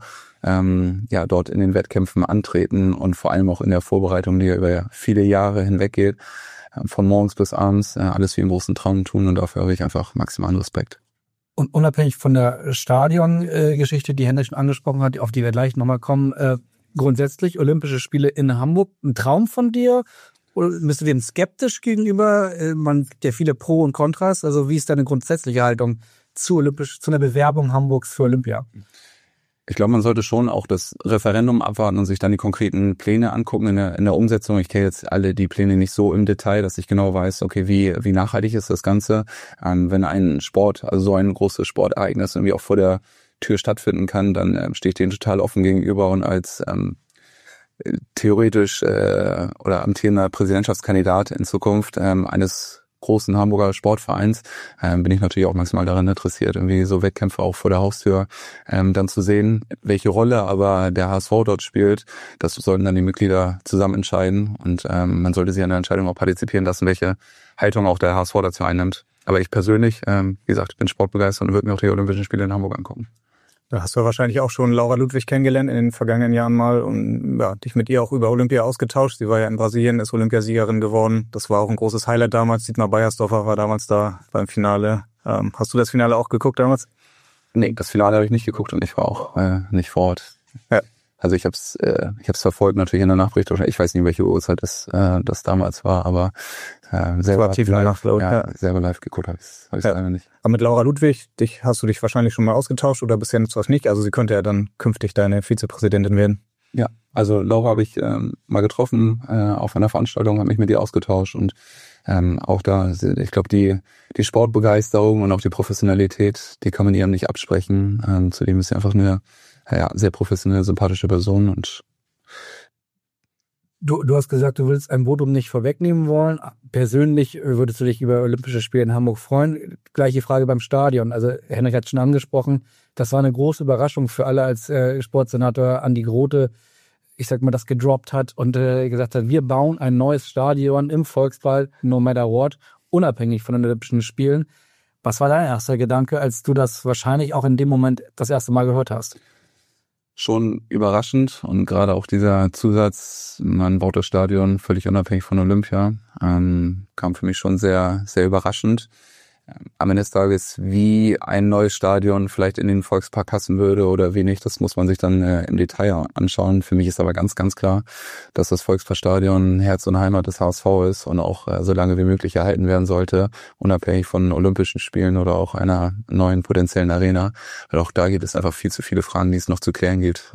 dort in den Wettkämpfen antreten und vor allem auch in der Vorbereitung, die ja über viele Jahre hinweg geht, von morgens bis abends, alles wie im großen Traum tun und dafür habe ich einfach maximalen Respekt. Und unabhängig von der Stadion-Geschichte, die Henrik schon angesprochen hat, auf die wir gleich nochmal kommen, grundsätzlich Olympische Spiele in Hamburg, ein Traum von dir? Oder bist du dem skeptisch gegenüber? Man gibt ja viele Pro und Kontras. Also wie ist deine grundsätzliche Haltung zu einer Bewerbung Hamburgs für Olympia? Ich glaube, man sollte schon auch das Referendum abwarten und sich dann die konkreten Pläne angucken in der Umsetzung. Ich kenne jetzt alle die Pläne nicht so im Detail, dass ich genau weiß, okay, wie nachhaltig ist das Ganze. Wenn ein Sport, also so ein großes Sportereignis irgendwie auch vor der Tür stattfinden kann, dann stehe ich denen total offen gegenüber und als theoretisch oder amtierender Präsidentschaftskandidat in Zukunft eines großen Hamburger Sportvereins bin ich natürlich auch maximal daran interessiert, irgendwie so Wettkämpfe auch vor der Haustür dann zu sehen, welche Rolle aber der HSV dort spielt. Das sollten dann die Mitglieder zusammen entscheiden und man sollte sich an der Entscheidung auch partizipieren lassen, welche Haltung auch der HSV dazu einnimmt. Aber ich persönlich, wie gesagt, bin sportbegeistert und würde mir auch die Olympischen Spiele in Hamburg angucken. Da hast du wahrscheinlich auch schon Laura Ludwig kennengelernt in den vergangenen Jahren mal und ja, dich mit ihr auch über Olympia ausgetauscht. Sie war ja in Brasilien, ist Olympiasiegerin geworden. Das war auch ein großes Highlight damals. Dietmar Beiersdorfer war damals da beim Finale. Hast du das Finale auch geguckt damals? Nee, das Finale habe ich nicht geguckt und ich war auch nicht vor Ort. Ja. Also ich hab's verfolgt natürlich in der Nachberichterstattung. Ich weiß nicht, welche Uhrzeit das damals war, aber selber live geguckt habe ich leider nicht. Aber mit Laura Ludwig, hast du dich wahrscheinlich schon mal ausgetauscht oder bisher noch nicht? Also sie könnte ja dann künftig deine Vizepräsidentin werden. Ja, also Laura habe ich mal getroffen auf einer Veranstaltung, habe mich mit ihr ausgetauscht und auch da, ich glaube, die Sportbegeisterung und auch die Professionalität, die kann man ihr nicht absprechen. Zudem ist sie einfach eine sehr professionelle, sympathische Person und Du hast gesagt, du willst ein Votum nicht vorwegnehmen wollen. Persönlich würdest du dich über Olympische Spiele in Hamburg freuen? Gleiche Frage beim Stadion. Also Henrik hat schon angesprochen, das war eine große Überraschung für alle, als Sportsenator Andi Grote, ich sag mal, das gedroppt hat und gesagt hat, wir bauen ein neues Stadion im Volksbad, no matter what, unabhängig von den Olympischen Spielen. Was war dein erster Gedanke, als du das wahrscheinlich auch in dem Moment das erste Mal gehört hast? Schon überraschend und gerade auch dieser Zusatz, man baut das Stadion völlig unabhängig von Olympia, kam für mich schon sehr, sehr überraschend. Am Ende des Tages, wie ein neues Stadion vielleicht in den Volkspark passen würde oder wie nicht, das muss man sich dann im Detail anschauen. Für mich ist aber ganz, ganz klar, dass das Volksparkstadion Herz und Heimat des HSV ist und auch so lange wie möglich erhalten werden sollte, unabhängig von Olympischen Spielen oder auch einer neuen potenziellen Arena. Weil auch da gibt es einfach viel zu viele Fragen, die es noch zu klären gibt.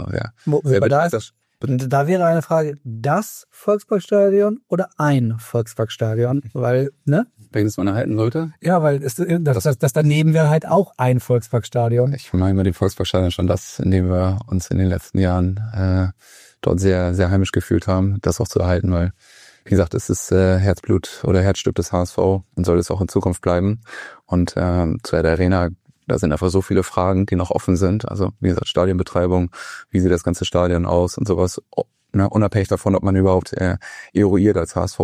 Da wäre eine Frage, das Volksparkstadion oder ein Volksparkstadion? Weil, ne? Welches man erhalten sollte? Ja, weil das daneben wäre halt auch ein Volksparkstadion. Ich meine immer dem Volksparkstadion schon das, in dem wir uns in den letzten Jahren dort sehr, sehr heimisch gefühlt haben, das auch zu erhalten, weil, wie gesagt, es ist Herzblut oder Herzstück des HSV und soll es auch in Zukunft bleiben. Und zu der Arena, da sind einfach so viele Fragen, die noch offen sind. Also wie gesagt, Stadionbetreibung, wie sieht das ganze Stadion aus und sowas. Unabhängig davon, ob man überhaupt eruiert als HSV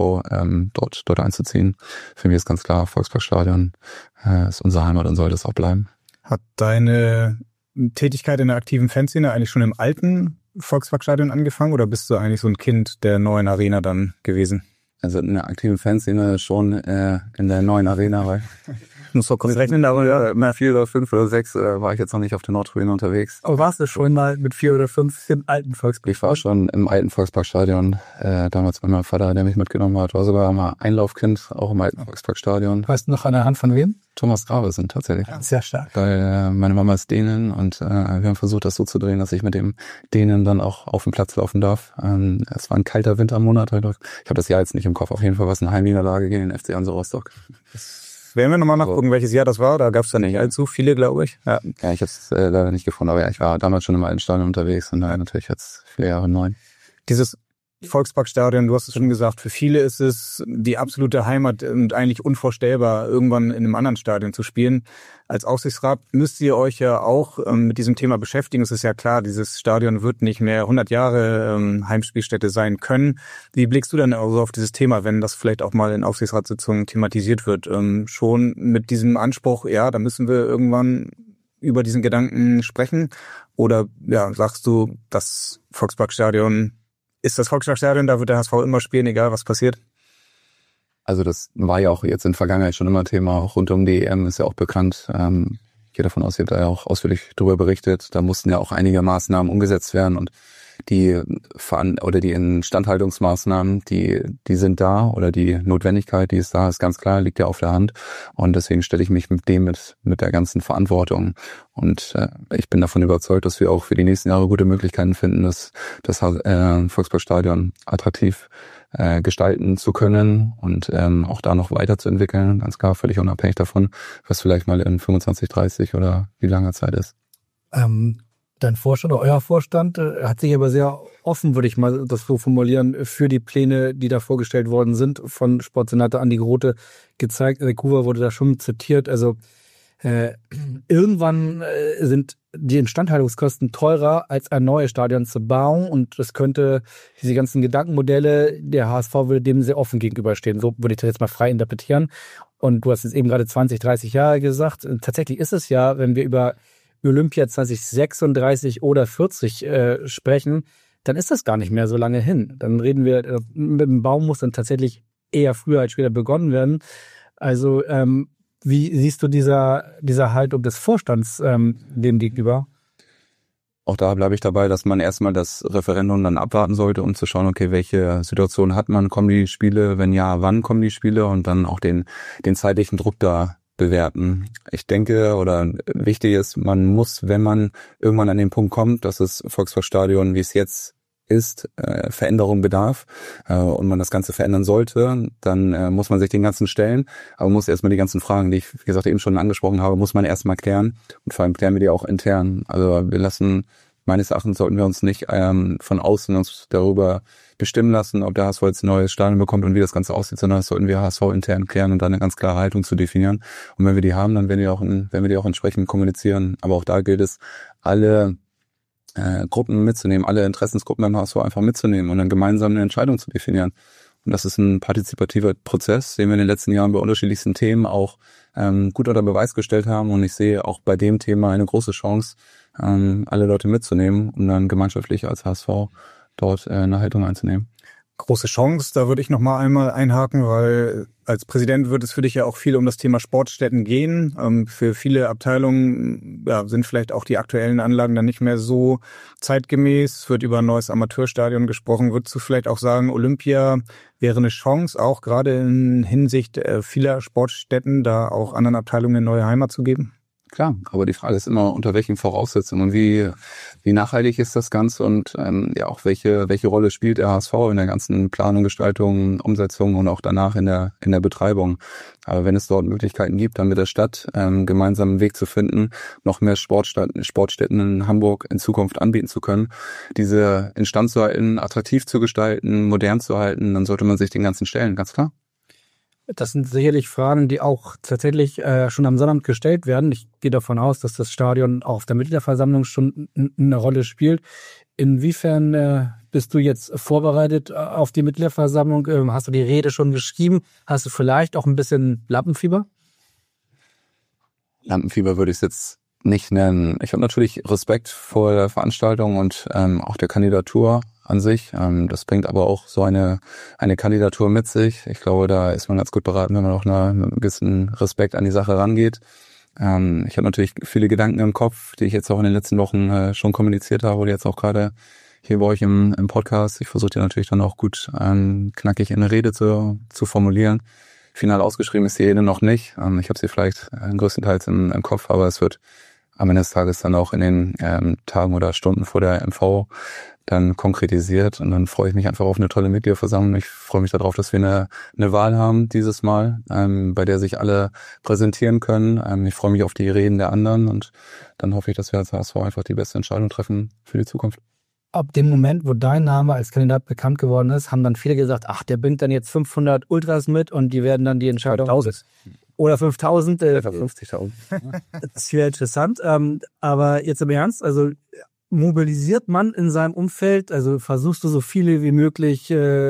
dort einzuziehen. Für mich ist ganz klar, Volksparkstadion ist unsere Heimat und soll das auch bleiben. Hat deine Tätigkeit in der aktiven Fanszene eigentlich schon im alten Volksparkstadion angefangen oder bist du eigentlich so ein Kind der neuen Arena dann gewesen? Also in der aktiven Fanszene schon in der neuen Arena, weil ich muss doch kurz rechnen, aber ja, 4 oder 5 oder 6 war ich jetzt noch nicht auf der Nordtribüne unterwegs. Aber warst du schon mal mit 4 oder 5 im alten Volkspark? Ich war schon im alten Volksparkstadion, damals mit meinem Vater, der mich mitgenommen hat. War sogar mal Einlaufkind, auch im alten Volksparkstadion. Weißt du noch an der Hand von wem? Thomas Gravesen tatsächlich. Ja, sehr stark. Weil meine Mama ist Dänin und wir haben versucht, das so zu drehen, dass ich mit dem Dänen dann auch auf den Platz laufen darf. Es war ein kalter Wintermonat. Ich habe das Jahr jetzt nicht im Kopf. Auf jeden Fall war es eine Heimniederlage gegen den FC Hansa Rostock. Werden wir nochmal nachgucken, welches Jahr das war? Da gab es ja nicht allzu viele, glaube ich. Ja, ich habe es leider nicht gefunden, aber ja, ich war damals schon im alten Stadion unterwegs und natürlich jetzt 4 Jahre neu. Dieses Volksparkstadion, du hast es schon gesagt, für viele ist es die absolute Heimat und eigentlich unvorstellbar, irgendwann in einem anderen Stadion zu spielen. Als Aufsichtsrat müsst ihr euch ja auch mit diesem Thema beschäftigen. Es ist ja klar, dieses Stadion wird nicht mehr 100 Jahre Heimspielstätte sein können. Wie blickst du dann also auf dieses Thema, wenn das vielleicht auch mal in Aufsichtsratssitzungen thematisiert wird? Schon mit diesem Anspruch, ja, da müssen wir irgendwann über diesen Gedanken sprechen? Oder ja, sagst du, das Volksparkstadion ist das Volksparkstadion, da wird der HSV immer spielen, egal was passiert? Also das war ja auch jetzt in der Vergangenheit schon immer Thema, auch rund um die EM ist ja auch bekannt. Ich gehe davon aus, ihr habt da ja auch ausführlich darüber berichtet. Da mussten ja auch einige Maßnahmen umgesetzt werden und die Instandhaltungsmaßnahmen, die sind da oder die Notwendigkeit, die ist da, ist ganz klar, liegt ja auf der Hand. Und deswegen stelle ich mich mit der ganzen Verantwortung. Und ich bin davon überzeugt, dass wir auch für die nächsten Jahre gute Möglichkeiten finden, das Volksparkstadion attraktiv gestalten zu können und auch da noch weiterzuentwickeln. Ganz klar, völlig unabhängig davon, was vielleicht mal in 25, 30 oder wie lange Zeit ist. Dein Vorstand oder euer Vorstand hat sich aber sehr offen, würde ich mal das so formulieren, für die Pläne, die da vorgestellt worden sind, von Sportsenator Andi Grote gezeigt. Der Kuva wurde da schon zitiert. Also irgendwann sind die Instandhaltungskosten teurer, als ein neues Stadion zu bauen. Und das könnte, diese ganzen Gedankenmodelle, der HSV würde dem sehr offen gegenüberstehen. So würde ich das jetzt mal frei interpretieren. Und du hast jetzt eben gerade 20, 30 Jahre gesagt. Tatsächlich ist es ja, wenn wir über Olympia 2036 oder 40 sprechen, dann ist das gar nicht mehr so lange hin. Dann reden wir, mit dem Bau muss dann tatsächlich eher früher als später begonnen werden. Also wie siehst du dieser Haltung des Vorstands dem gegenüber? Auch da bleibe ich dabei, dass man erstmal das Referendum dann abwarten sollte, um zu schauen, okay, welche Situation hat man, kommen die Spiele, wenn ja, wann kommen die Spiele und dann auch den zeitlichen Druck da bewerten. Ich denke, oder wichtig ist, man muss, wenn man irgendwann an den Punkt kommt, dass das Volksparkstadion, wie es jetzt ist, Veränderung bedarf und man das Ganze verändern sollte, dann muss man sich den ganzen stellen, aber muss erstmal die ganzen Fragen, die ich, wie gesagt, eben schon angesprochen habe, muss man erstmal klären und vor allem klären wir die auch intern. Also wir lassen, meines Erachtens sollten wir uns nicht von außen uns darüber bestimmen lassen, ob der HSV jetzt ein neues Stadion bekommt und wie das Ganze aussieht, sondern das sollten wir HSV intern klären und dann eine ganz klare Haltung zu definieren. Und wenn wir die haben, dann werden wir die auch entsprechend kommunizieren. Aber auch da gilt es, alle Gruppen mitzunehmen, alle Interessensgruppen beim HSV einfach mitzunehmen und dann gemeinsam eine Entscheidung zu definieren. Und das ist ein partizipativer Prozess, den wir in den letzten Jahren bei unterschiedlichsten Themen auch gut unter Beweis gestellt haben. Und ich sehe auch bei dem Thema eine große Chance, alle Leute mitzunehmen und dann gemeinschaftlich als HSV dort eine Haltung einzunehmen. Große Chance, da würde ich noch mal einmal einhaken, weil als Präsident wird es für dich ja auch viel um das Thema Sportstätten gehen. Für viele Abteilungen sind vielleicht auch die aktuellen Anlagen dann nicht mehr so zeitgemäß. Es wird über ein neues Amateurstadion gesprochen. Würdest du vielleicht auch sagen, Olympia wäre eine Chance, auch gerade in Hinsicht vieler Sportstätten, da auch anderen Abteilungen eine neue Heimat zu geben? Klar, aber die Frage ist immer, unter welchen Voraussetzungen und wie nachhaltig ist das Ganze und auch welche Rolle spielt der HSV in der ganzen Planung, Gestaltung, Umsetzung und auch danach in der Betreibung. Aber wenn es dort Möglichkeiten gibt, dann mit der Stadt gemeinsam einen Weg zu finden, noch mehr Sportstätten in Hamburg in Zukunft anbieten zu können, diese instand zu halten, attraktiv zu gestalten, modern zu halten, dann sollte man sich den ganzen stellen, ganz klar. Das sind sicherlich Fragen, die auch tatsächlich schon am Sonnabend gestellt werden. Ich gehe davon aus, dass das Stadion auch auf der Mitgliederversammlung schon eine Rolle spielt. Inwiefern bist du jetzt vorbereitet auf die Mitgliederversammlung? Hast du die Rede schon geschrieben? Hast du vielleicht auch ein bisschen Lampenfieber? Lampenfieber würde ich es jetzt nicht nennen. Ich habe natürlich Respekt vor der Veranstaltung und auch der Kandidatur an sich. Das bringt aber auch so eine Kandidatur mit sich. Ich glaube, da ist man ganz gut beraten, wenn man auch mit einem gewissen Respekt an die Sache rangeht. Ich habe natürlich viele Gedanken im Kopf, die ich jetzt auch in den letzten Wochen schon kommuniziert habe oder jetzt auch gerade hier bei euch im Podcast. Ich versuche die natürlich dann auch gut knackig in eine Rede zu formulieren. Final ausgeschrieben ist die Rede noch nicht. Ich habe sie vielleicht größtenteils im Kopf, aber es wird am Ende des Tages dann auch in den Tagen oder Stunden vor der MV dann konkretisiert und dann freue ich mich einfach auf eine tolle Mitgliederversammlung. Ich freue mich darauf, dass wir eine Wahl haben dieses Mal, bei der sich alle präsentieren können. Ich freue mich auf die Reden der anderen und dann hoffe ich, dass wir als HSV einfach die beste Entscheidung treffen für die Zukunft. Ab dem Moment, wo dein Name als Kandidat bekannt geworden ist, haben dann viele gesagt, ach, der bringt dann jetzt 500 Ultras mit und die werden dann die Entscheidung... 5.000. Oder 5.000. 50.000. Das wäre interessant. Aber jetzt im Ernst, also mobilisiert man in seinem Umfeld, also versuchst du so viele wie möglich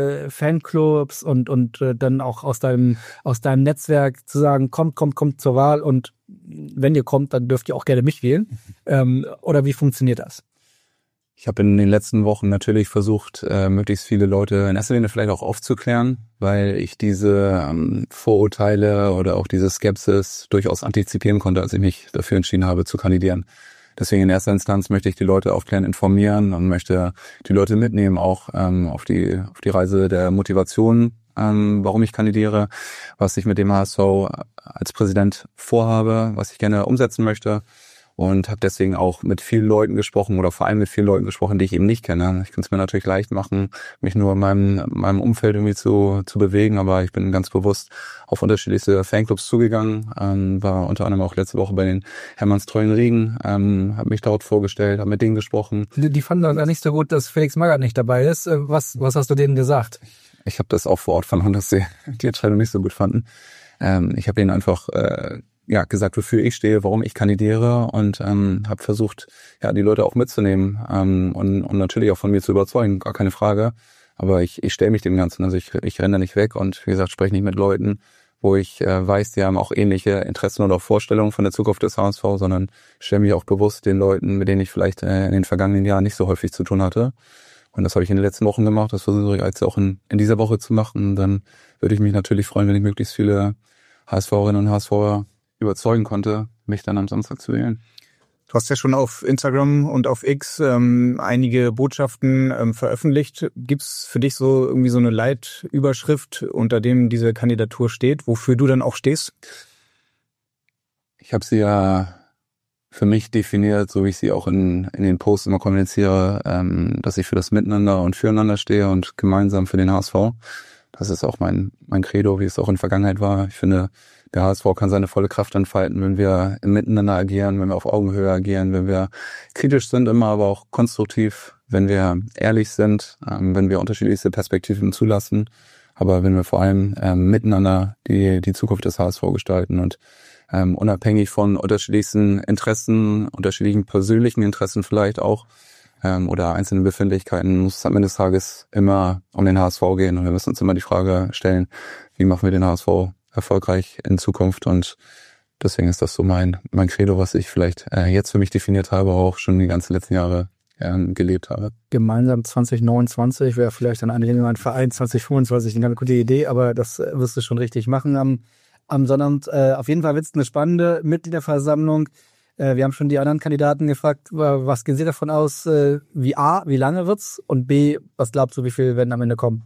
Fanclubs und dann auch aus deinem Netzwerk zu sagen, kommt zur Wahl und wenn ihr kommt, dann dürft ihr auch gerne mich wählen. Oder wie funktioniert das? Ich habe in den letzten Wochen natürlich versucht, möglichst viele Leute in erster Linie vielleicht auch aufzuklären, weil ich diese Vorurteile oder auch diese Skepsis durchaus antizipieren konnte, als ich mich dafür entschieden habe zu kandidieren. Deswegen in erster Instanz möchte ich die Leute aufklären, informieren und möchte die Leute mitnehmen, auch auf die Reise der Motivation, warum ich kandidiere, was ich mit dem HSV als Präsident vorhabe, was ich gerne umsetzen möchte. Und habe deswegen auch mit vielen Leuten gesprochen oder vor allem mit vielen Leuten gesprochen, die ich eben nicht kenne. Ich kann es mir natürlich leicht machen, mich nur in meinem Umfeld irgendwie zu bewegen, aber ich bin ganz bewusst auf unterschiedlichste Fanclubs zugegangen, war unter anderem auch letzte Woche bei den Hermannstreuen Riegen, habe mich dort vorgestellt, habe mit denen gesprochen. Die fanden dann nicht so gut, dass Felix Magath nicht dabei ist. Was hast du denen gesagt? Ich habe das auch vor Ort vernommen, dass sie die Entscheidung nicht so gut fanden. Ich habe denen einfach gesagt, wofür ich stehe, warum ich kandidiere und habe versucht, die Leute auch mitzunehmen und natürlich auch von mir zu überzeugen, gar keine Frage. Aber ich stelle mich dem Ganzen, also ich renne da nicht weg und wie gesagt, spreche nicht mit Leuten, wo ich weiß, die haben auch ähnliche Interessen oder auch Vorstellungen von der Zukunft des HSV, sondern stelle mich auch bewusst den Leuten, mit denen ich vielleicht in den vergangenen Jahren nicht so häufig zu tun hatte. Und das habe ich in den letzten Wochen gemacht, das versuche ich jetzt auch in dieser Woche zu machen. Und dann würde ich mich natürlich freuen, wenn ich möglichst viele HSVerinnen und HSVer überzeugen konnte, mich dann am Samstag zu wählen. Du hast ja schon auf Instagram und auf X einige Botschaften veröffentlicht. Gibt's für dich so irgendwie so eine Leitüberschrift, unter dem diese Kandidatur steht, wofür du dann auch stehst? Ich habe sie ja für mich definiert, so wie ich sie auch in den Posts immer kommuniziere, dass ich für das Miteinander und Füreinander stehe und gemeinsam für den HSV. Das ist auch mein Credo, wie es auch in der Vergangenheit war. Ich finde, der HSV kann seine volle Kraft entfalten, wenn wir im Miteinander agieren, wenn wir auf Augenhöhe agieren, wenn wir kritisch sind immer, aber auch konstruktiv, wenn wir ehrlich sind, wenn wir unterschiedlichste Perspektiven zulassen, aber wenn wir vor allem miteinander die Zukunft des HSV gestalten und unabhängig von unterschiedlichsten Interessen, unterschiedlichen persönlichen Interessen vielleicht auch, oder einzelnen Befindlichkeiten, muss es am Ende des Tages immer um den HSV gehen. Und wir müssen uns immer die Frage stellen, wie machen wir den HSV erfolgreich in Zukunft? Und deswegen ist das so mein Credo, was ich vielleicht jetzt für mich definiert habe, auch schon die ganzen letzten Jahre gelebt habe. Gemeinsam 2029 wäre vielleicht dann ein Verein 2025 eine ganz gute Idee, aber das wirst du schon richtig machen am Sonnabend. Auf jeden Fall wird es eine spannende Mitgliederversammlung. Wir haben schon die anderen Kandidaten gefragt, was gehen Sie davon aus? Wie lange wird's? Und B, was glaubst du, wie viel werden am Ende kommen?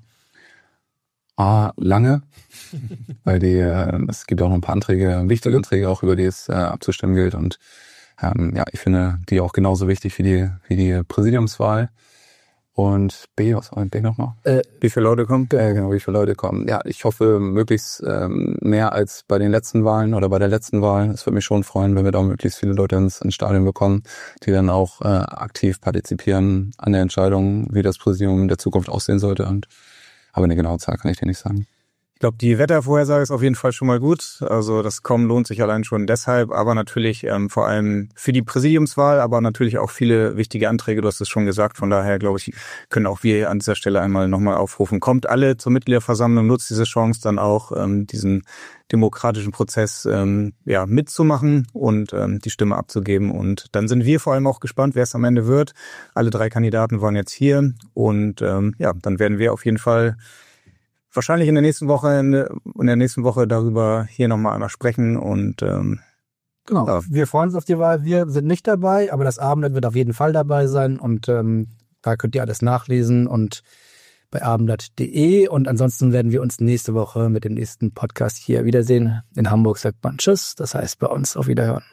Lange, weil es gibt auch noch ein paar Anträge, wichtige Anträge auch, über die es abzustimmen gilt. Und ich finde die auch genauso wichtig wie die Präsidiumswahl. Und B, was war B nochmal? Wie viele Leute kommen? Genau, wie viele Leute kommen. Ja, ich hoffe möglichst mehr als bei den letzten Wahlen oder bei der letzten Wahl. Es würde mich schon freuen, wenn wir da möglichst viele Leute ins Stadion bekommen, die dann auch aktiv partizipieren an der Entscheidung, wie das Präsidium der Zukunft aussehen sollte. Aber eine genaue Zahl kann ich dir nicht sagen. Ich glaube, die Wettervorhersage ist auf jeden Fall schon mal gut. Also das Kommen lohnt sich allein schon deshalb, aber natürlich vor allem für die Präsidiumswahl, aber natürlich auch viele wichtige Anträge. Du hast es schon gesagt. Von daher, glaube ich, können auch wir an dieser Stelle einmal nochmal aufrufen. Kommt alle zur Mitgliederversammlung, nutzt diese Chance dann auch, diesen demokratischen Prozess mitzumachen und die Stimme abzugeben. Und dann sind wir vor allem auch gespannt, wer es am Ende wird. Alle 3 Kandidaten waren jetzt hier und dann werden wir auf jeden Fall wahrscheinlich in der nächsten Woche darüber hier nochmal einmal sprechen und genau. Ja. Wir freuen uns auf die Wahl. Wir sind nicht dabei, aber das Abendblatt wird auf jeden Fall dabei sein und da könnt ihr alles nachlesen und bei abendblatt.de und ansonsten werden wir uns nächste Woche mit dem nächsten Podcast hier wiedersehen. In Hamburg sagt man Tschüss, das heißt bei uns auf Wiederhören.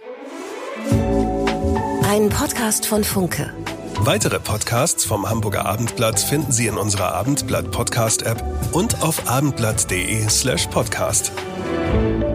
Ein Podcast von Funke. Weitere Podcasts vom Hamburger Abendblatt finden Sie in unserer Abendblatt-Podcast-App und auf abendblatt.de/podcast.